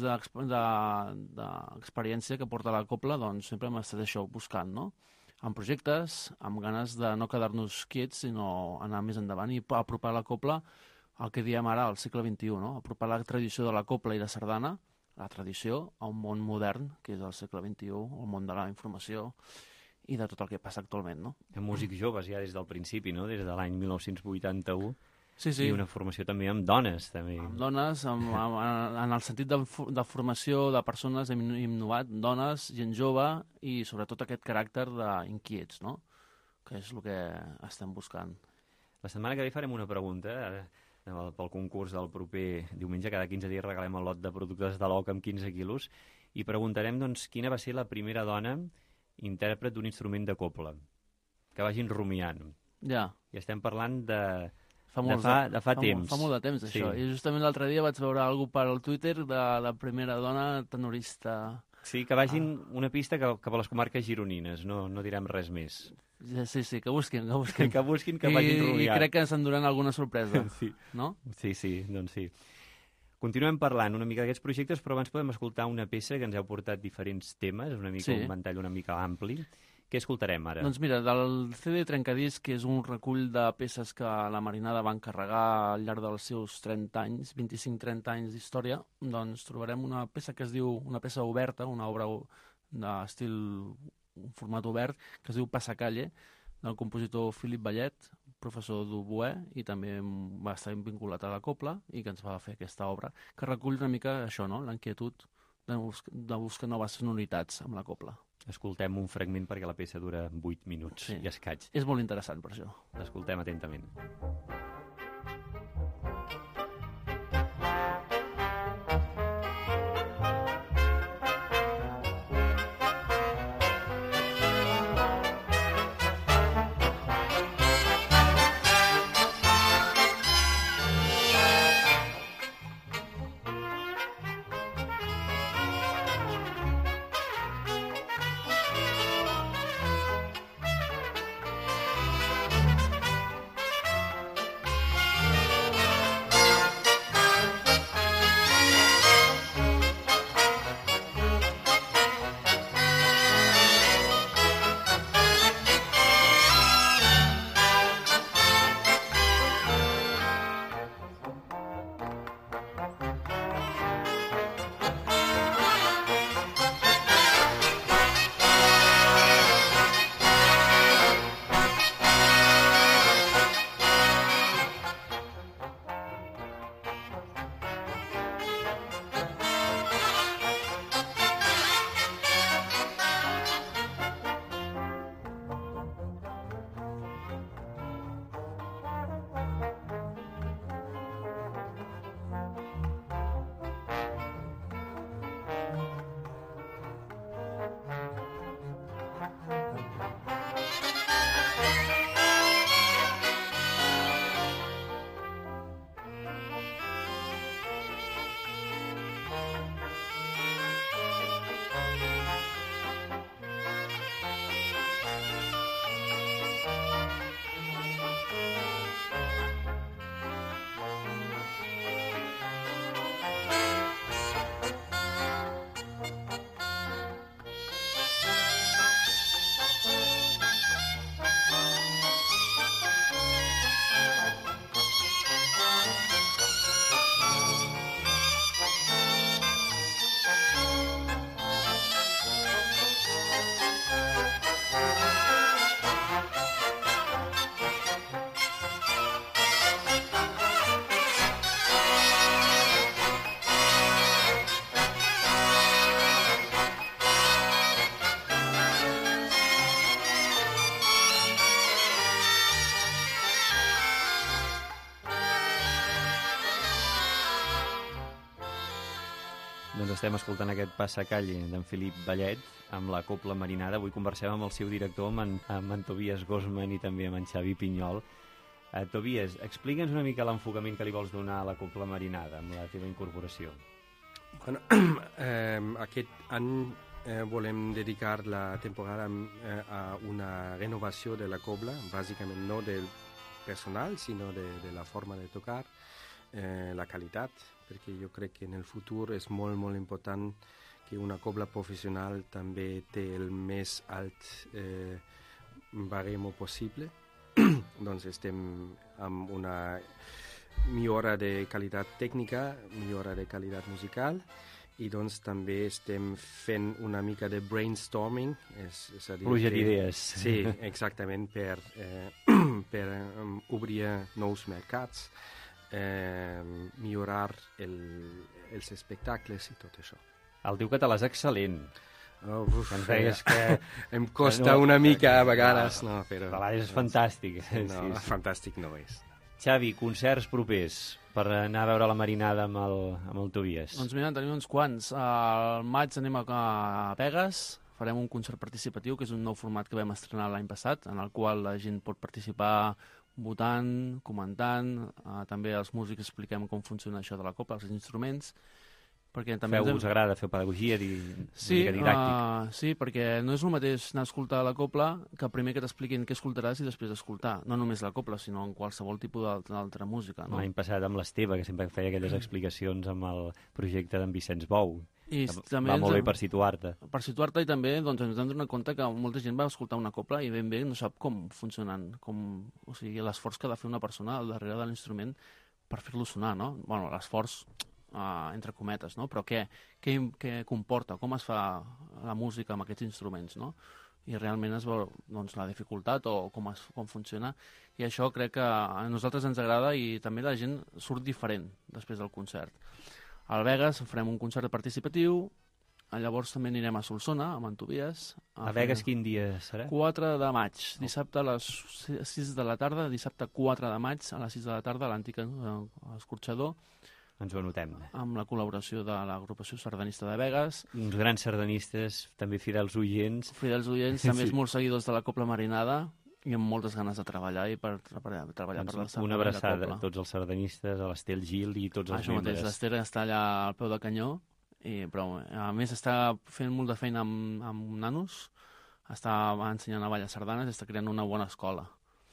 d'experiència que porta la cobla, doncs sempre hem estat això buscant, no? Amb projectes, amb ganes de no quedar-nos quiets, sinó anar més endavant i apropar la cobla al que diem ara al segle XXI, no? Apropar la tradició de la cobla i la sardana, la tradició, a un món modern, que és el segle XXI, el món de la informació i de tot el que passa actualment, no? Músics joves ja des del principi, no? Des de l'any 1981. Sí. I una formació també amb dones. També. Amb dones, en el sentit de formació de persones, hem innovat dones, gent jove i sobretot aquest caràcter d'inquiets, no? Que és el que estem buscant. La setmana que ve farem una pregunta pel concurs del proper diumenge. Cada 15 dies regalem el lot de productes de l'OC amb 15 quilos i preguntarem doncs, quina va ser la primera dona intèrpret d'un instrument de cobla que vagin rumiant. Ja. I estem parlant de fa temps. Fa molt de temps, això. Sí. I justament l'altre dia vaig veure alguna per al Twitter de la primera dona tenorista. Sí, que vagin una pista cap a les comarques gironines, no direm res més. Sí, que busquin. Que vagin rumiant. I crec que ens enduran alguna sorpresa, sí. No? Sí, doncs sí. Continuem parlant una mica d'aquests projectes, però abans podem escoltar una peça que ens heu portat diferents temes, un ventall una mica ampli. Què escoltarem ara? Doncs mira, del CD Trencadisc, que és un recull de peces que la Marinada va encarregar al llarg dels seus 30 anys, 25-30 anys d'història, doncs trobarem una peça que es diu, una peça oberta, una obra d'estil, un format obert, que es diu Passacalle, del compositor Philip Ballet, professor d'oboè, i també va estar vinculat a la cobla, i que ens va fer aquesta obra, que recull una mica això, no?, la inquietud de buscar noves sonoritats amb la cobla. Escoltem un fragment perquè la peça dura 8 minuts i escaig. És molt interessant per això. L'escoltem atentament. estem escoltant aquest passacalle d'en Felip Vallet amb la Cobla Marinada. Avui conversem amb el seu director, amb en Tobias Gosman i també amb en Xavi Pinyol. Tobias, explica'ns una mica l'enfocament que li vols donar a la Cobla Marinada amb la teva incorporació. Bueno, aquest any volem dedicar la temporada a una renovació de la cobla, bàsicament no del personal, sinó de la forma de tocar, la qualitat, perquè jo crec que en el futur és molt, molt important que una cobla professional també té el més alt baremo possible. Doncs estem amb una millora de qualitat tècnica, millora de qualitat musical, i doncs també estem fent una mica de brainstorming, és a dir... Pluja d'idees. Sí, exactament, per obrir nous mercats, millorar els espectacles i tot això. El teu català és excel·lent. Ens deies que em costa una mica a vegades, no, però... El català és fantàstic. No, fantàstic no és. Xavi, concerts propers per anar a veure la Marinada amb el Tobias? Doncs mira, tenim uns quants. Al maig anem a Begues, farem un concert participatiu, que és un nou format que vam estrenar l'any passat, en el qual la gent pot participar votant, comentant, també els músics expliquem com funciona això de la cobla, els instruments, perquè també us agrada fer pedagogia didàctic? Sí, perquè no és el mateix anar a escoltar la cobla que primer que t'expliquin què escoltaràs i després escoltar, no només la cobla, sinó en qualsevol tipus d'altra música. No? L'any passat amb l'Esteve, que sempre feia aquelles explicacions amb el projecte d'en Vicenç Bou. I va molt bé per situar-te. Per situar-te, i també ens hem donat compte que molta gent va escoltar una cobla i ben bé no sap com funcionen, o sigui, l'esforç que ha de fer una persona al darrere de l'instrument per fer-lo sonar, no? Bueno, l'esforç entre cometes, no? Però què comporta, com es fa la música amb aquests instruments, no? I realment es veu doncs, la dificultat o com funciona, i això crec que a nosaltres ens agrada i també la gent surt diferent després del concert. Al Begues farem un concert participatiu, llavors també anirem a Solsona, amb en Tobias. A Begues quin dia serà? 4 de maig, dissabte a les 6 de la tarda, dissabte 4 de maig a les 6 de la tarda, a l'antic escorxador. Ens ho anotem. Amb la col·laboració de l'agrupació sardanista de Begues. Uns grans sardanistes, també fidels oients. Fidels oients, també sí. Molts seguidors de la Cobla Marinada i amb moltes ganes de treballar i per treballar per la sardana. Una abraçada a tots els sardanistes, a l'Estel Gil i tots els membres. Això mateix, l'Ester està allà al peu de canyó, però a més està fent molt de feina amb nanos, està ensenyant a ballar sardanes i està creant una bona escola.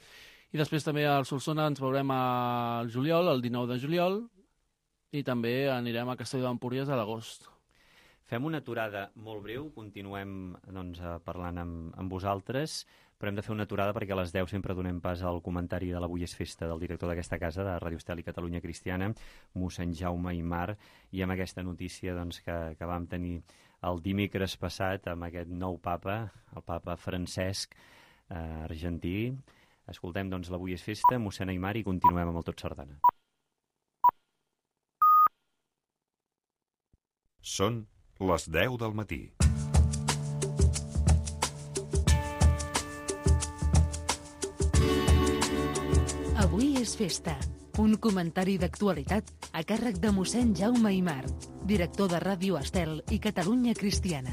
I després també al Solsona ens veurem al juliol, el 19 de juliol, i també anirem a Castelló d'Empúries a l'agost. Fem una aturada molt breu, continuem doncs, parlant amb vosaltres, però hem de fer una aturada perquè a les 10 sempre donem pas al comentari de l'Avui és Festa del director d'aquesta casa, de Ràdio Estel i Catalunya Cristiana, mossèn Jaume Aymar, i amb aquesta notícia doncs, que vam tenir el dimecres passat amb aquest nou papa, el papa Francesc, argentí. Escoltem doncs l'Avui és Festa, mossèn Aymar, i continuem amb el Tot Sardana. Són les 10 del matí. Avui és Festa, un comentari d'actualitat a càrrec de mossèn Jaume Aymar, director de Ràdio Estel i Catalunya Cristiana.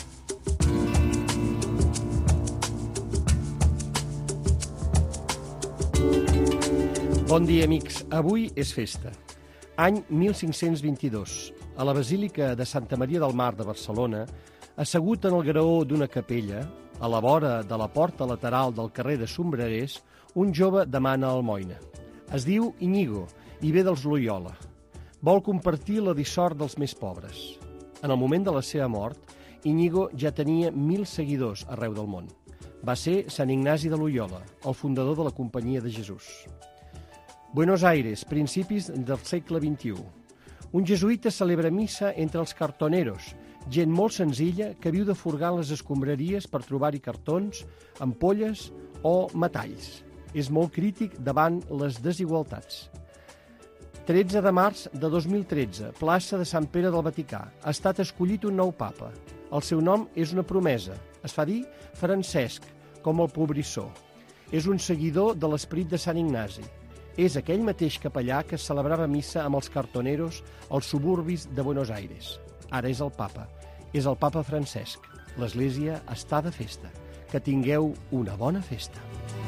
Bon dia, amics. Avui és festa. Any 1522. A la Basílica de Santa Maria del Mar de Barcelona, assegut en el graó d'una capella, a la vora de la porta lateral del carrer de Sombrerers, un jove demana almoina. Es diu Iñigo i ve dels Loyola. Vol compartir la dissort dels més pobres. En el moment de la seva mort, Iñigo ja tenia 1.000 seguidors arreu del món. Va ser Sant Ignasi de Loyola, el fundador de la Companyia de Jesús. Buenos Aires, principis del segle XXI. Un jesuïta celebra missa entre els cartoneros, gent molt senzilla que viu de furgar les escombraries per trobar-hi cartons, ampolles o metalls. És molt crític davant les desigualtats. 13 de març de 2013, plaça de Sant Pere del Vaticà. Ha estat escollit un nou papa. El seu nom és una promesa. Es fa dir Francesc, com el pobrissó. És un seguidor de l'esperit de Sant Ignasi. És aquell mateix capellà que celebrava missa amb els cartoneros als suburbis de Buenos Aires. Ara és el papa. És el papa Francesc. L'Església està de festa. Que tingueu una bona festa.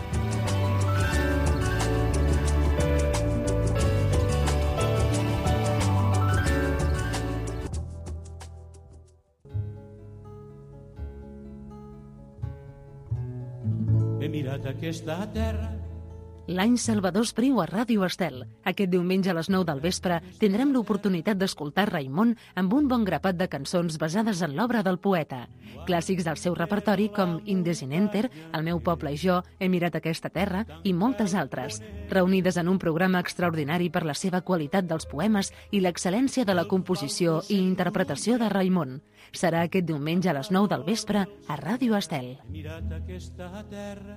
He mirat aquesta terra. L'any Salvador Espriu a Ràdio Estel. Aquest diumenge a les 9 del vespre tindrem l'oportunitat d'escoltar Raimon amb un bon grapat de cançons basades en l'obra del poeta. Clàssics del seu repertori com Indesinenter, El meu poble i jo, He mirat aquesta terra i moltes altres, reunides en un programa extraordinari per la seva qualitat dels poemes i l'excel·lència de la composició i interpretació de Raimon. Serà aquest diumenge a les 9 del vespre a Ràdio Estel. He mirat aquesta terra.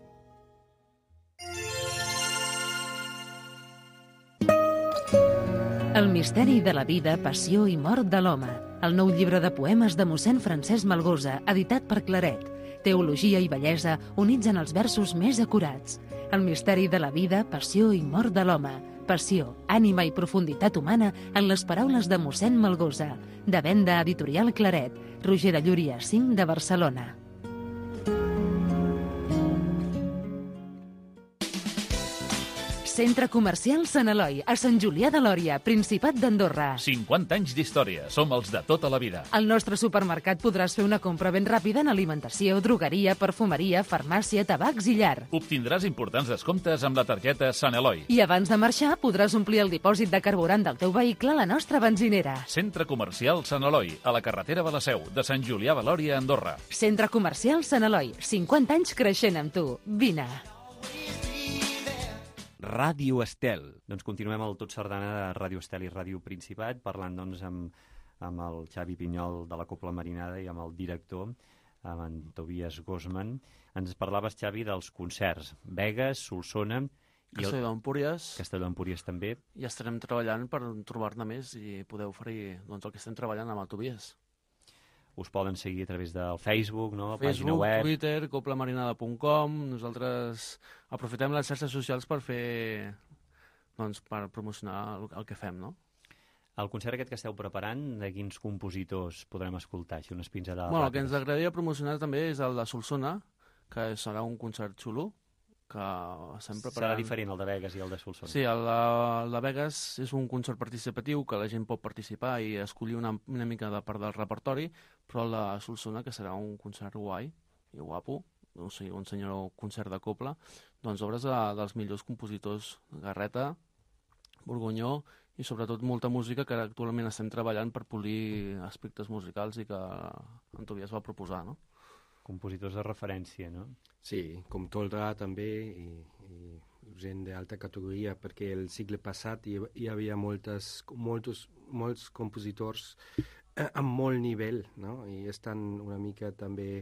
El misteri de la vida, passió i mort de l'home. El nou llibre de poemes de mossèn Francesc Malgosa, editat per Claret. Teologia i bellesa units en els versos més acurats. El misteri de la vida, passió i mort de l'home. Passió, ànima i profunditat humana en les paraules de mossèn Malgosa. De venda editorial Claret. Roger de Llúria 5 de Barcelona. Centre Comercial Sant Eloi, a Sant Julià de Lòria, Principat d'Andorra. 50 anys d'història. Som els de tota la vida. Al nostre supermercat podràs fer una compra ben ràpida en alimentació, drogueria, perfumeria, farmàcia, tabacs i llar. Obtindràs importants descomptes amb la targeta Sant Eloi. I abans de marxar podràs omplir el dipòsit de carburant del teu vehicle a la nostra benzinera. Centre Comercial Sant Eloi, a la carretera de la Seu, de Sant Julià de Lòria, Andorra. Centre Comercial Sant Eloi, 50 anys creixent amb tu. Vine. Ràdio Estel. Doncs continuem el Tot Sardana de Ràdio Estel i Ràdio Principat, parlant doncs amb el Xavi Pinyol de la Cobla Marinada i amb el director, amb en Tobias Gosman. Ens parlaves, Xavi, dels concerts. Begues, Solsona... Castelló d'Empúries. Castelló d'Empúries també. I estarem treballant per trobar-ne més i poder oferir el que estem treballant amb el Tobias. Us poden seguir a través del Facebook, no? Facebook, pàgina web. Twitter, coblamarinada.com. Nosaltres aprofitem les xarxes socials per per promocionar el que fem, no? El concert aquest que esteu preparant, de quins compositors podrem escoltar? Així unes pinzellades el que ens agradaria promocionar també és el de Solsona, que serà un concert xulo, que estem preparant... Serà diferent el de Begues i el de Solsona. Sí, el de Begues és un concert participatiu que la gent pot participar i escollir una mica de part del repertori, però el de Solsona, que serà un concert guai i guapo, o sigui, un senyor concert de cobla, doncs obres dels millors compositors, Garreta, Borgonyó, i sobretot molta música que actualment estem treballant per polir aspectes musicals i que en Tobias va proposar, no? Compositors de referència, no? Sí, com Toldrà també, i gent d'alta categoria, perquè el segle passat hi havia molts compositors amb molt nivell, no? I estan una mica també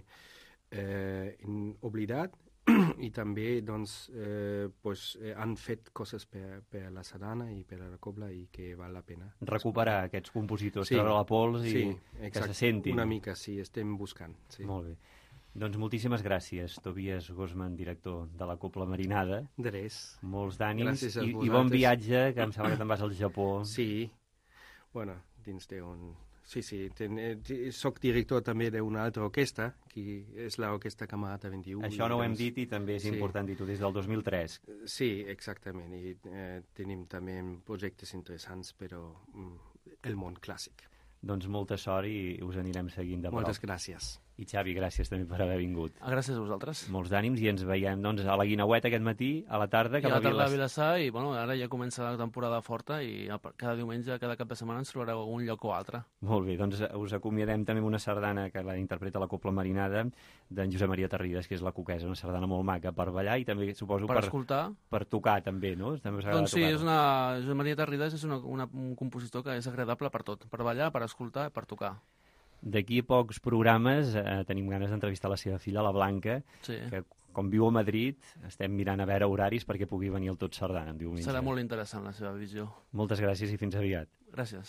oblidat, i també doncs, han fet coses per la sardana i per la cobla i que val la pena. Recuperar aquests compositors, treure la pols i que se sentin. Una mica, sí, estem buscant. Sí. Molt bé. Doncs moltíssimes gràcies, Tobias Gosman, director de la Cobla Marinada. De res. Molts d'ànims i i bon viatge, que em sembla que te'n vas al Japó. Sí, bueno, dins d'un... Sí, soc director també d'una altra orquestra, que és l'Orquestra Camerata 21. Això no ho hem dit i també és important dir-ho, des del 2003. Sí, exactament, i tenim també projectes interessants, però el món clàssic. Doncs molta sort i us anirem seguint de prop. Moltes gràcies. I Xavi, gràcies també per haver vingut. Gràcies a vosaltres. Molts d'ànims i ens veiem doncs, a la Guinaueta aquest matí, a la tarda. I a la tarda a Vilassar, i ara ja comença la temporada forta i cada diumenge, cada cap de setmana ens trobareu un lloc o altre. Molt bé, doncs us acomiadem també amb una sardana que la interpreta la Cobla Marinada d'en Josep Maria Terrides, que és la Coquesa, una sardana molt maca per ballar i també suposo per escoltar. Per tocar també, no? També us agrada doncs sí, Josep Maria Terrides és un compositor que és agradable per tot, per ballar, per escoltar, per tocar. D'aquí a pocs programes tenim ganes d'entrevistar la seva filla, la Blanca, que com viu a Madrid estem mirant a veure horaris perquè pugui venir el Tot Sardana en diumenge. Serà molt interessant la seva visió. Moltes gràcies i fins aviat. Gràcies.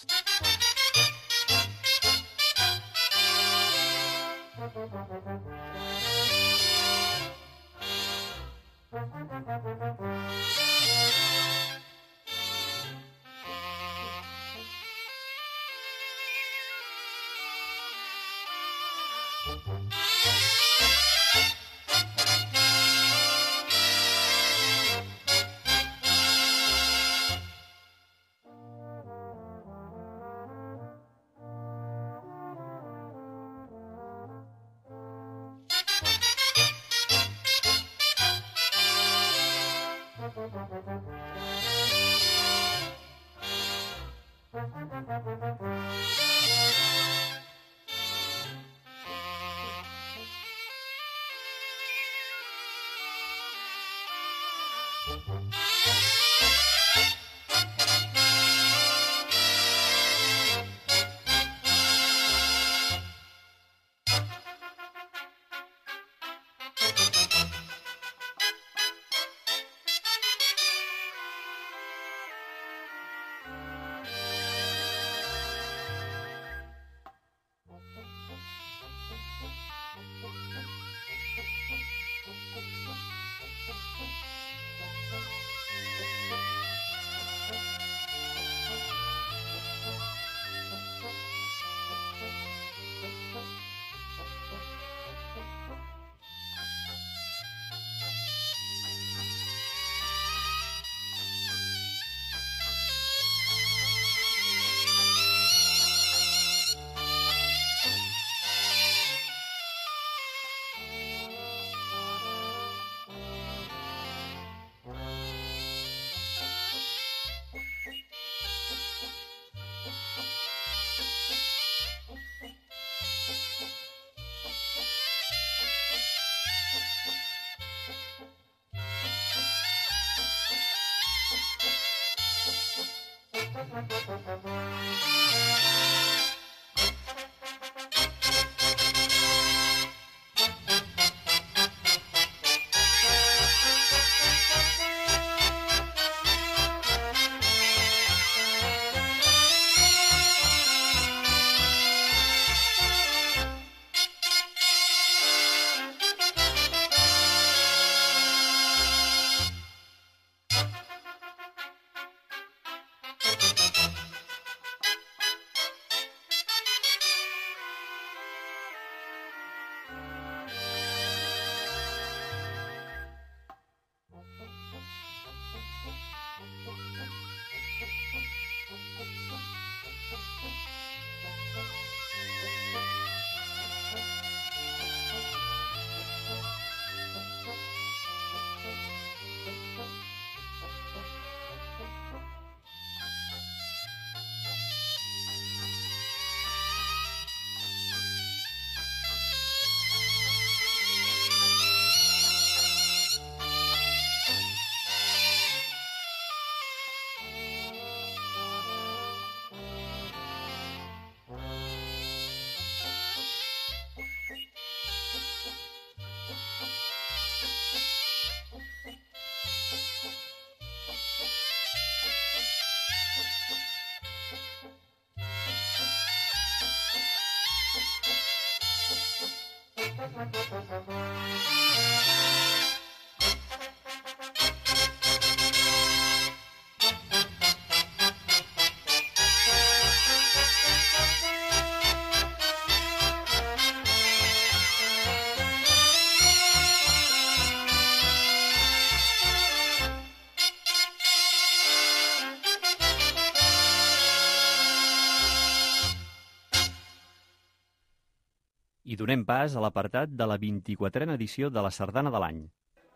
I donem pas a l'apartat de la 24a edició de la Sardana de l'any.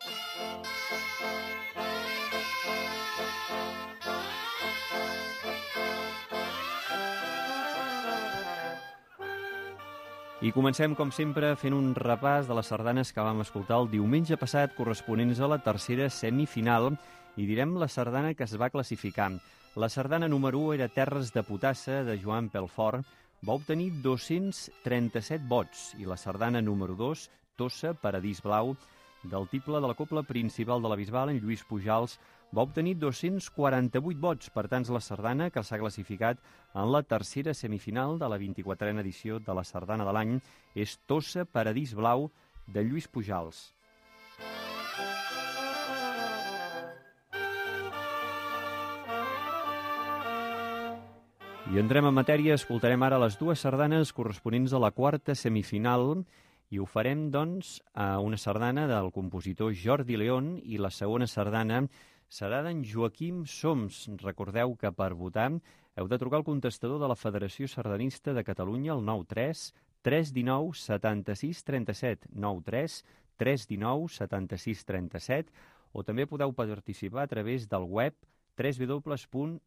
I comencem, com sempre, fent un repàs de les sardanes que vam escoltar el diumenge passat, corresponents a la tercera semifinal, i direm la sardana que es va classificar. La sardana número 1 era Terres de Potassa, de Joan Pelfort, va obtenir 237 vots, i la sardana número 2, Tossa, Paradís Blau, del tiple de la Cobla Principal de la Bisbal, en Lluís Pujals, va obtenir 248 vots. Per tant, la sardana que s'ha classificat en la tercera semifinal de la 24a edició de la Sardana de l'any és Tossa, Paradís Blau, de Lluís Pujals. I entrem en matèria, escoltarem ara les dues sardanes corresponents a la quarta semifinal i ho farem, doncs, a una sardana del compositor Jordi León i la segona sardana serà d'en Joaquim Soms. Recordeu que per votar heu de trucar al contestador de la Federació Sardanista de Catalunya al 93 319 76 37, 93 319 76 37, o també podeu participar a través del web www.lsda.cat,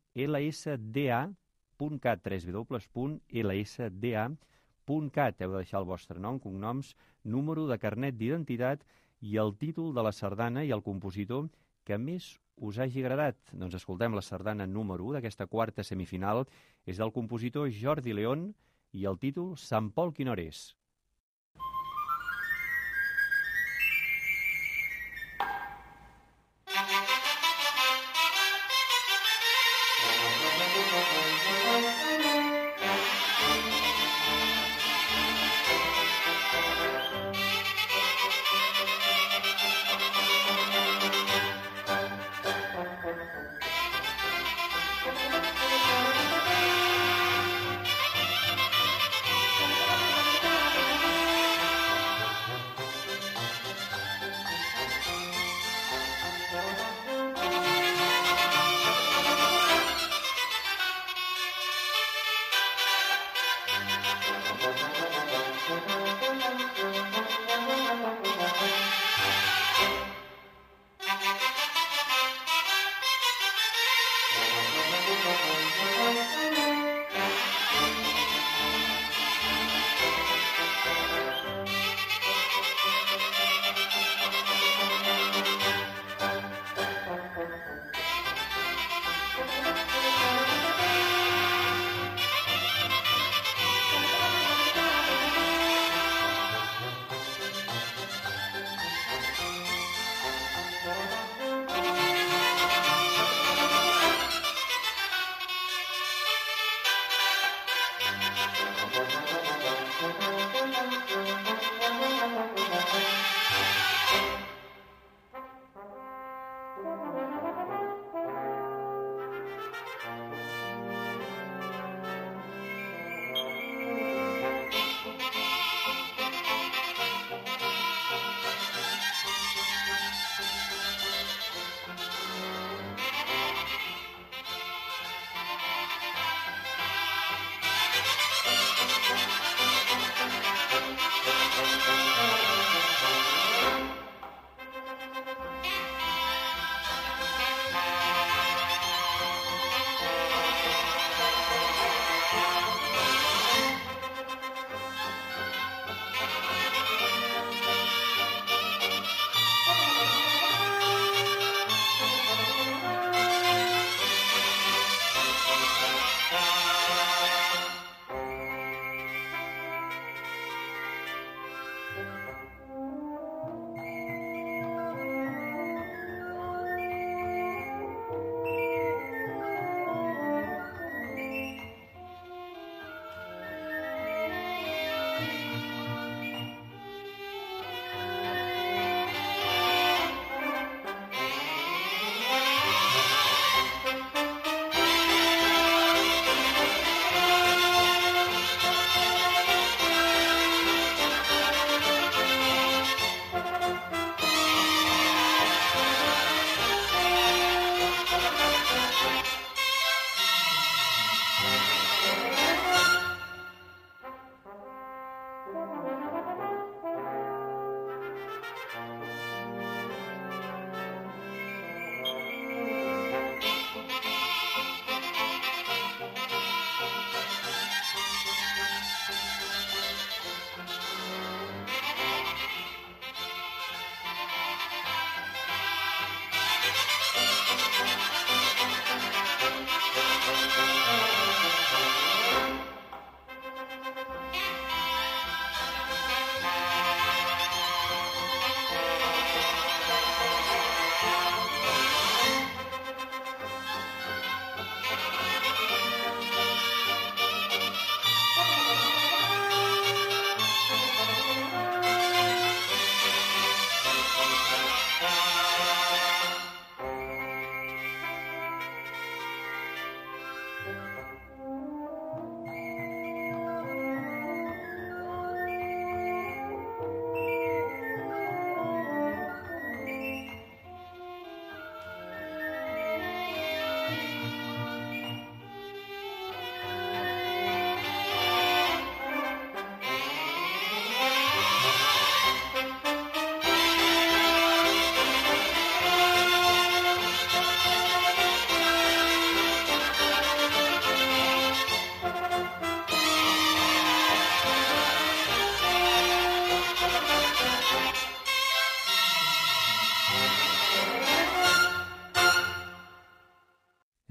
www.lsda.cat. Heu de deixar el vostre nom, cognoms, número de carnet d'identitat i el títol de la sardana i el compositor que més us hagi agradat. Doncs escoltem la sardana número 1 d'aquesta quarta semifinal. És del compositor Jordi León i el títol Sant Pol quina hora és.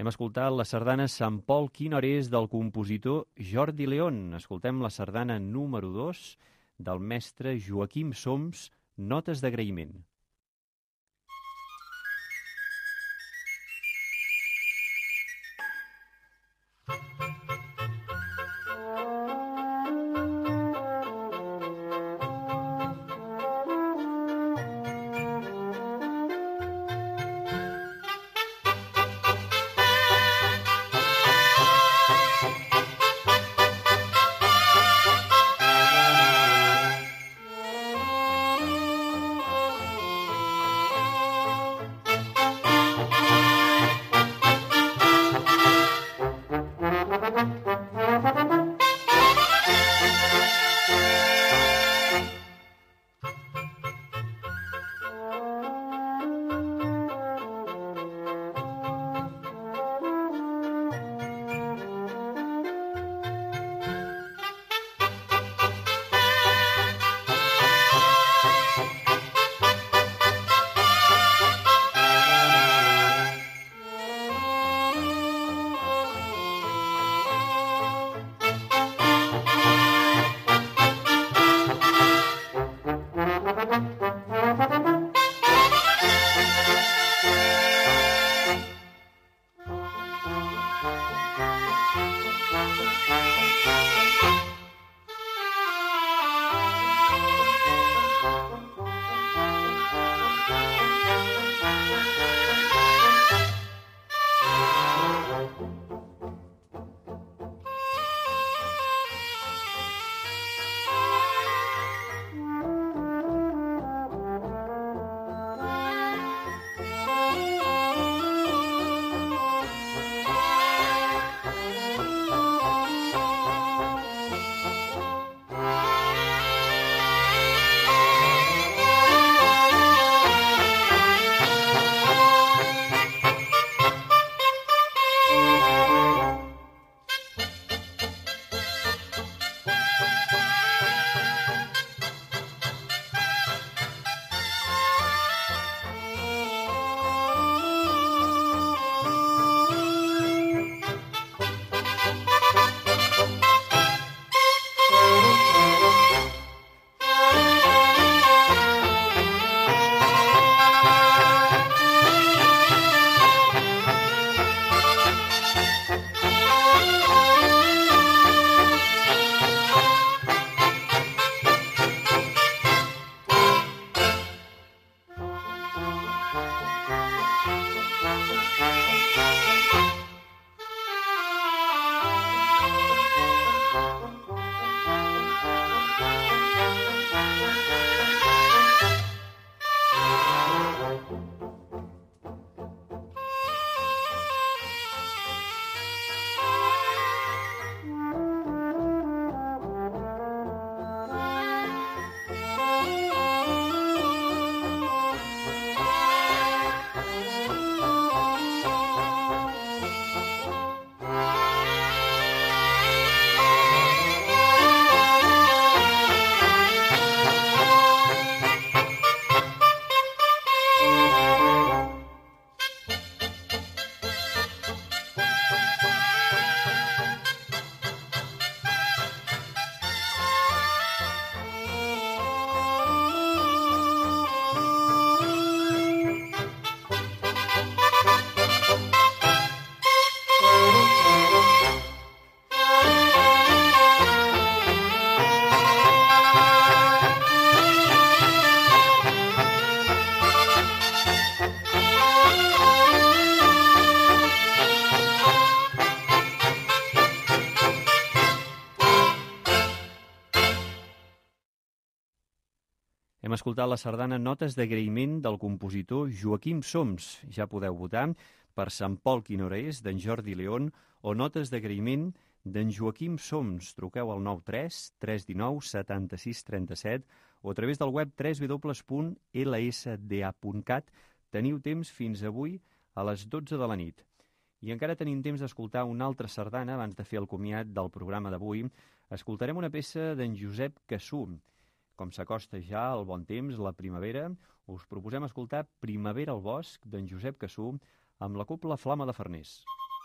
Hem escoltat la sardana Sant Pol Quinorés del compositor Jordi León. Escoltem la sardana número 2 del mestre Joaquim Soms, Notes d'agraïment. Hem escoltat la sardana Notes d'agraïment del compositor Joaquim Soms. Ja podeu votar per Sant Pol Quinorés, d'en Jordi León, o Notes d'agraïment d'en Joaquim Soms. Truqueu al 93 319 76 37 o a través del web www.lsda.cat. Teniu temps fins avui a les 12 de la nit. I encara tenim temps d'escoltar una altra sardana abans de fer el comiat del programa d'avui. Escoltarem una peça d'en Josep Cassú. Com s'acosta ja el bon temps, la primavera, us proposem escoltar Primavera al bosc d'en Josep Cassú amb la cobla Flama de Farners.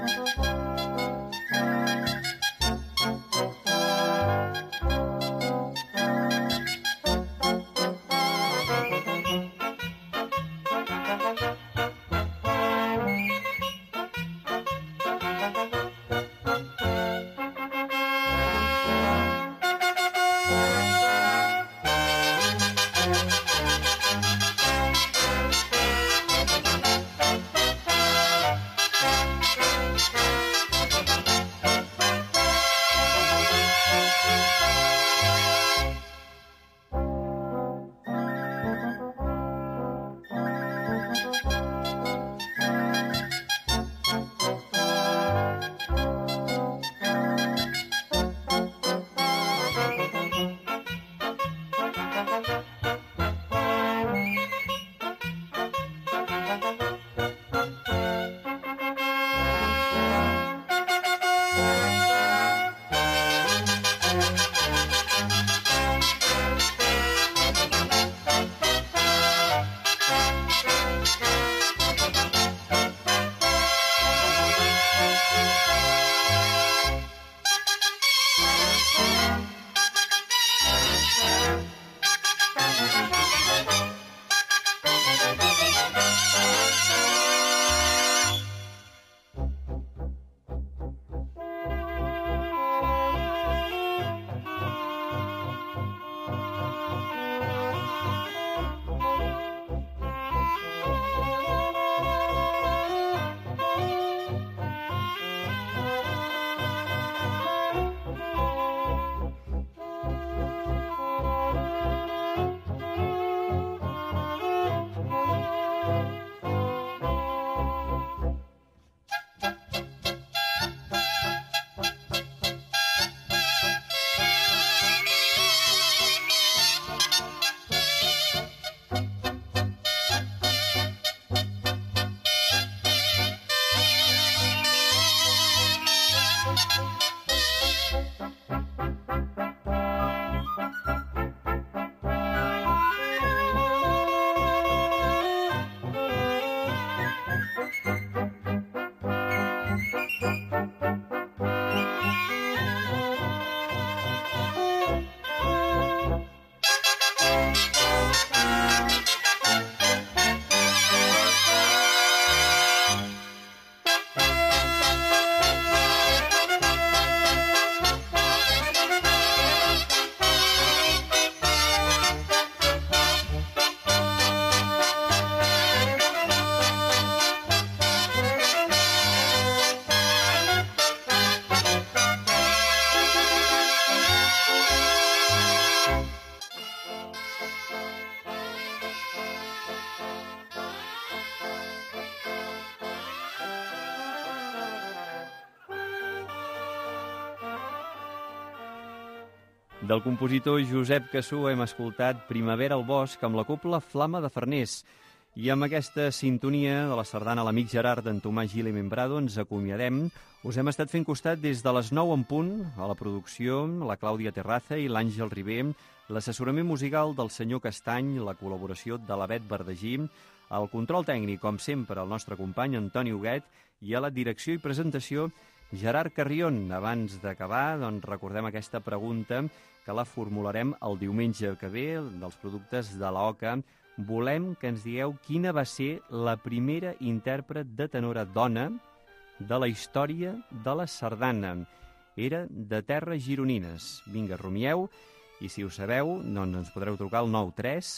Del compositor Josep Cassú hem escoltat Primavera al bosc amb la cobla Flama de Farners. I amb aquesta sintonia de la sardana a l'amic Gerard d'en Tomàs Gil i Membrado ens acomiadem. Us hem estat fent costat des de les 9 en punt, a la producció, la Clàudia Terraza i l'Àngel Ribé, l'assessorament musical del senyor Castany, la col·laboració de la Bet Verdagí, el control tècnic, com sempre, el nostre company Antoni Huguet, i a la direcció i presentació Gerard Carrion. Abans d'acabar, doncs, recordem aquesta pregunta que la formularem el diumenge que ve, dels productes de l'OCA. Volem que ens digueu quina va ser la primera intèrpret de tenora dona de la història de la sardana. Era de terres gironines. Vinga, rumieu, i si ho sabeu, doncs ens podreu trucar al 93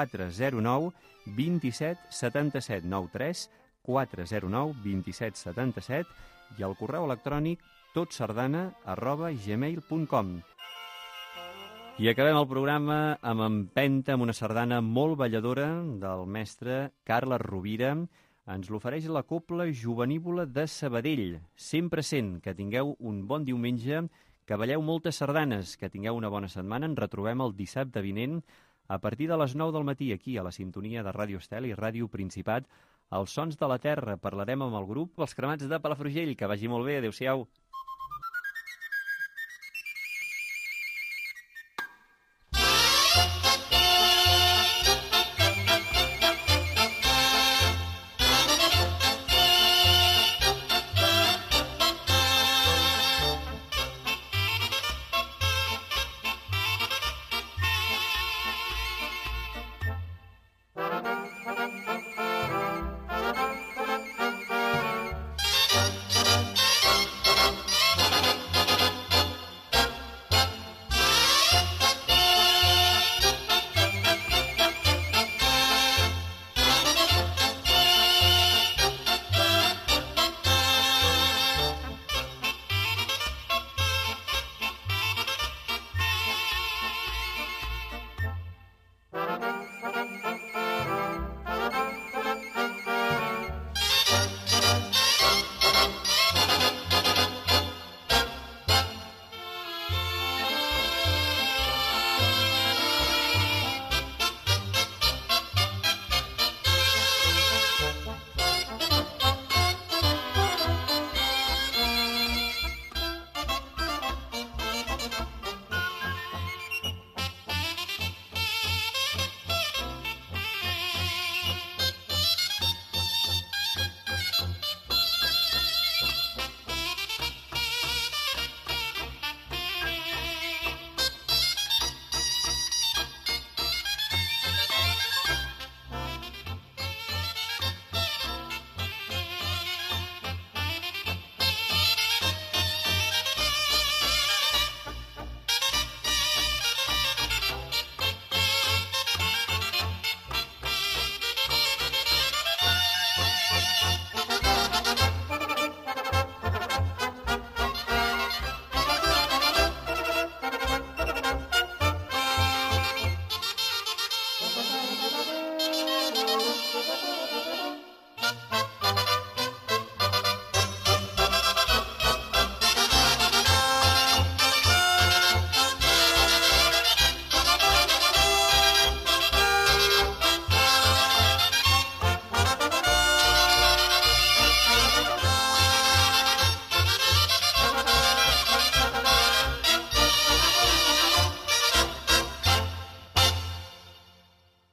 409 27 77, 93 409 27 77, i al correu electrònic totsardana@gmail.com. I acabem el programa amb empenta, amb una sardana molt balladora del mestre Carles Rovira. Ens l'ofereix la cobla Jovenívola de Sabadell. Sempre sent. Que tingueu un bon diumenge, que balleu moltes sardanes, que tingueu una bona setmana. Ens retrobem el dissabte vinent a partir de les 9 del matí aquí a la sintonia de Ràdio Estel i Ràdio Principat. Els sons de la terra. Parlarem amb el grup Els Cremats de Palafrugell. Que vagi molt bé. Adéu-siau.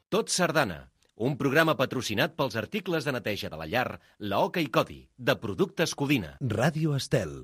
Tot Sardana, un programa patrocinat pels articles de neteja de la llar, la Oca i Codi, de Productes Codina. Ràdio Estel.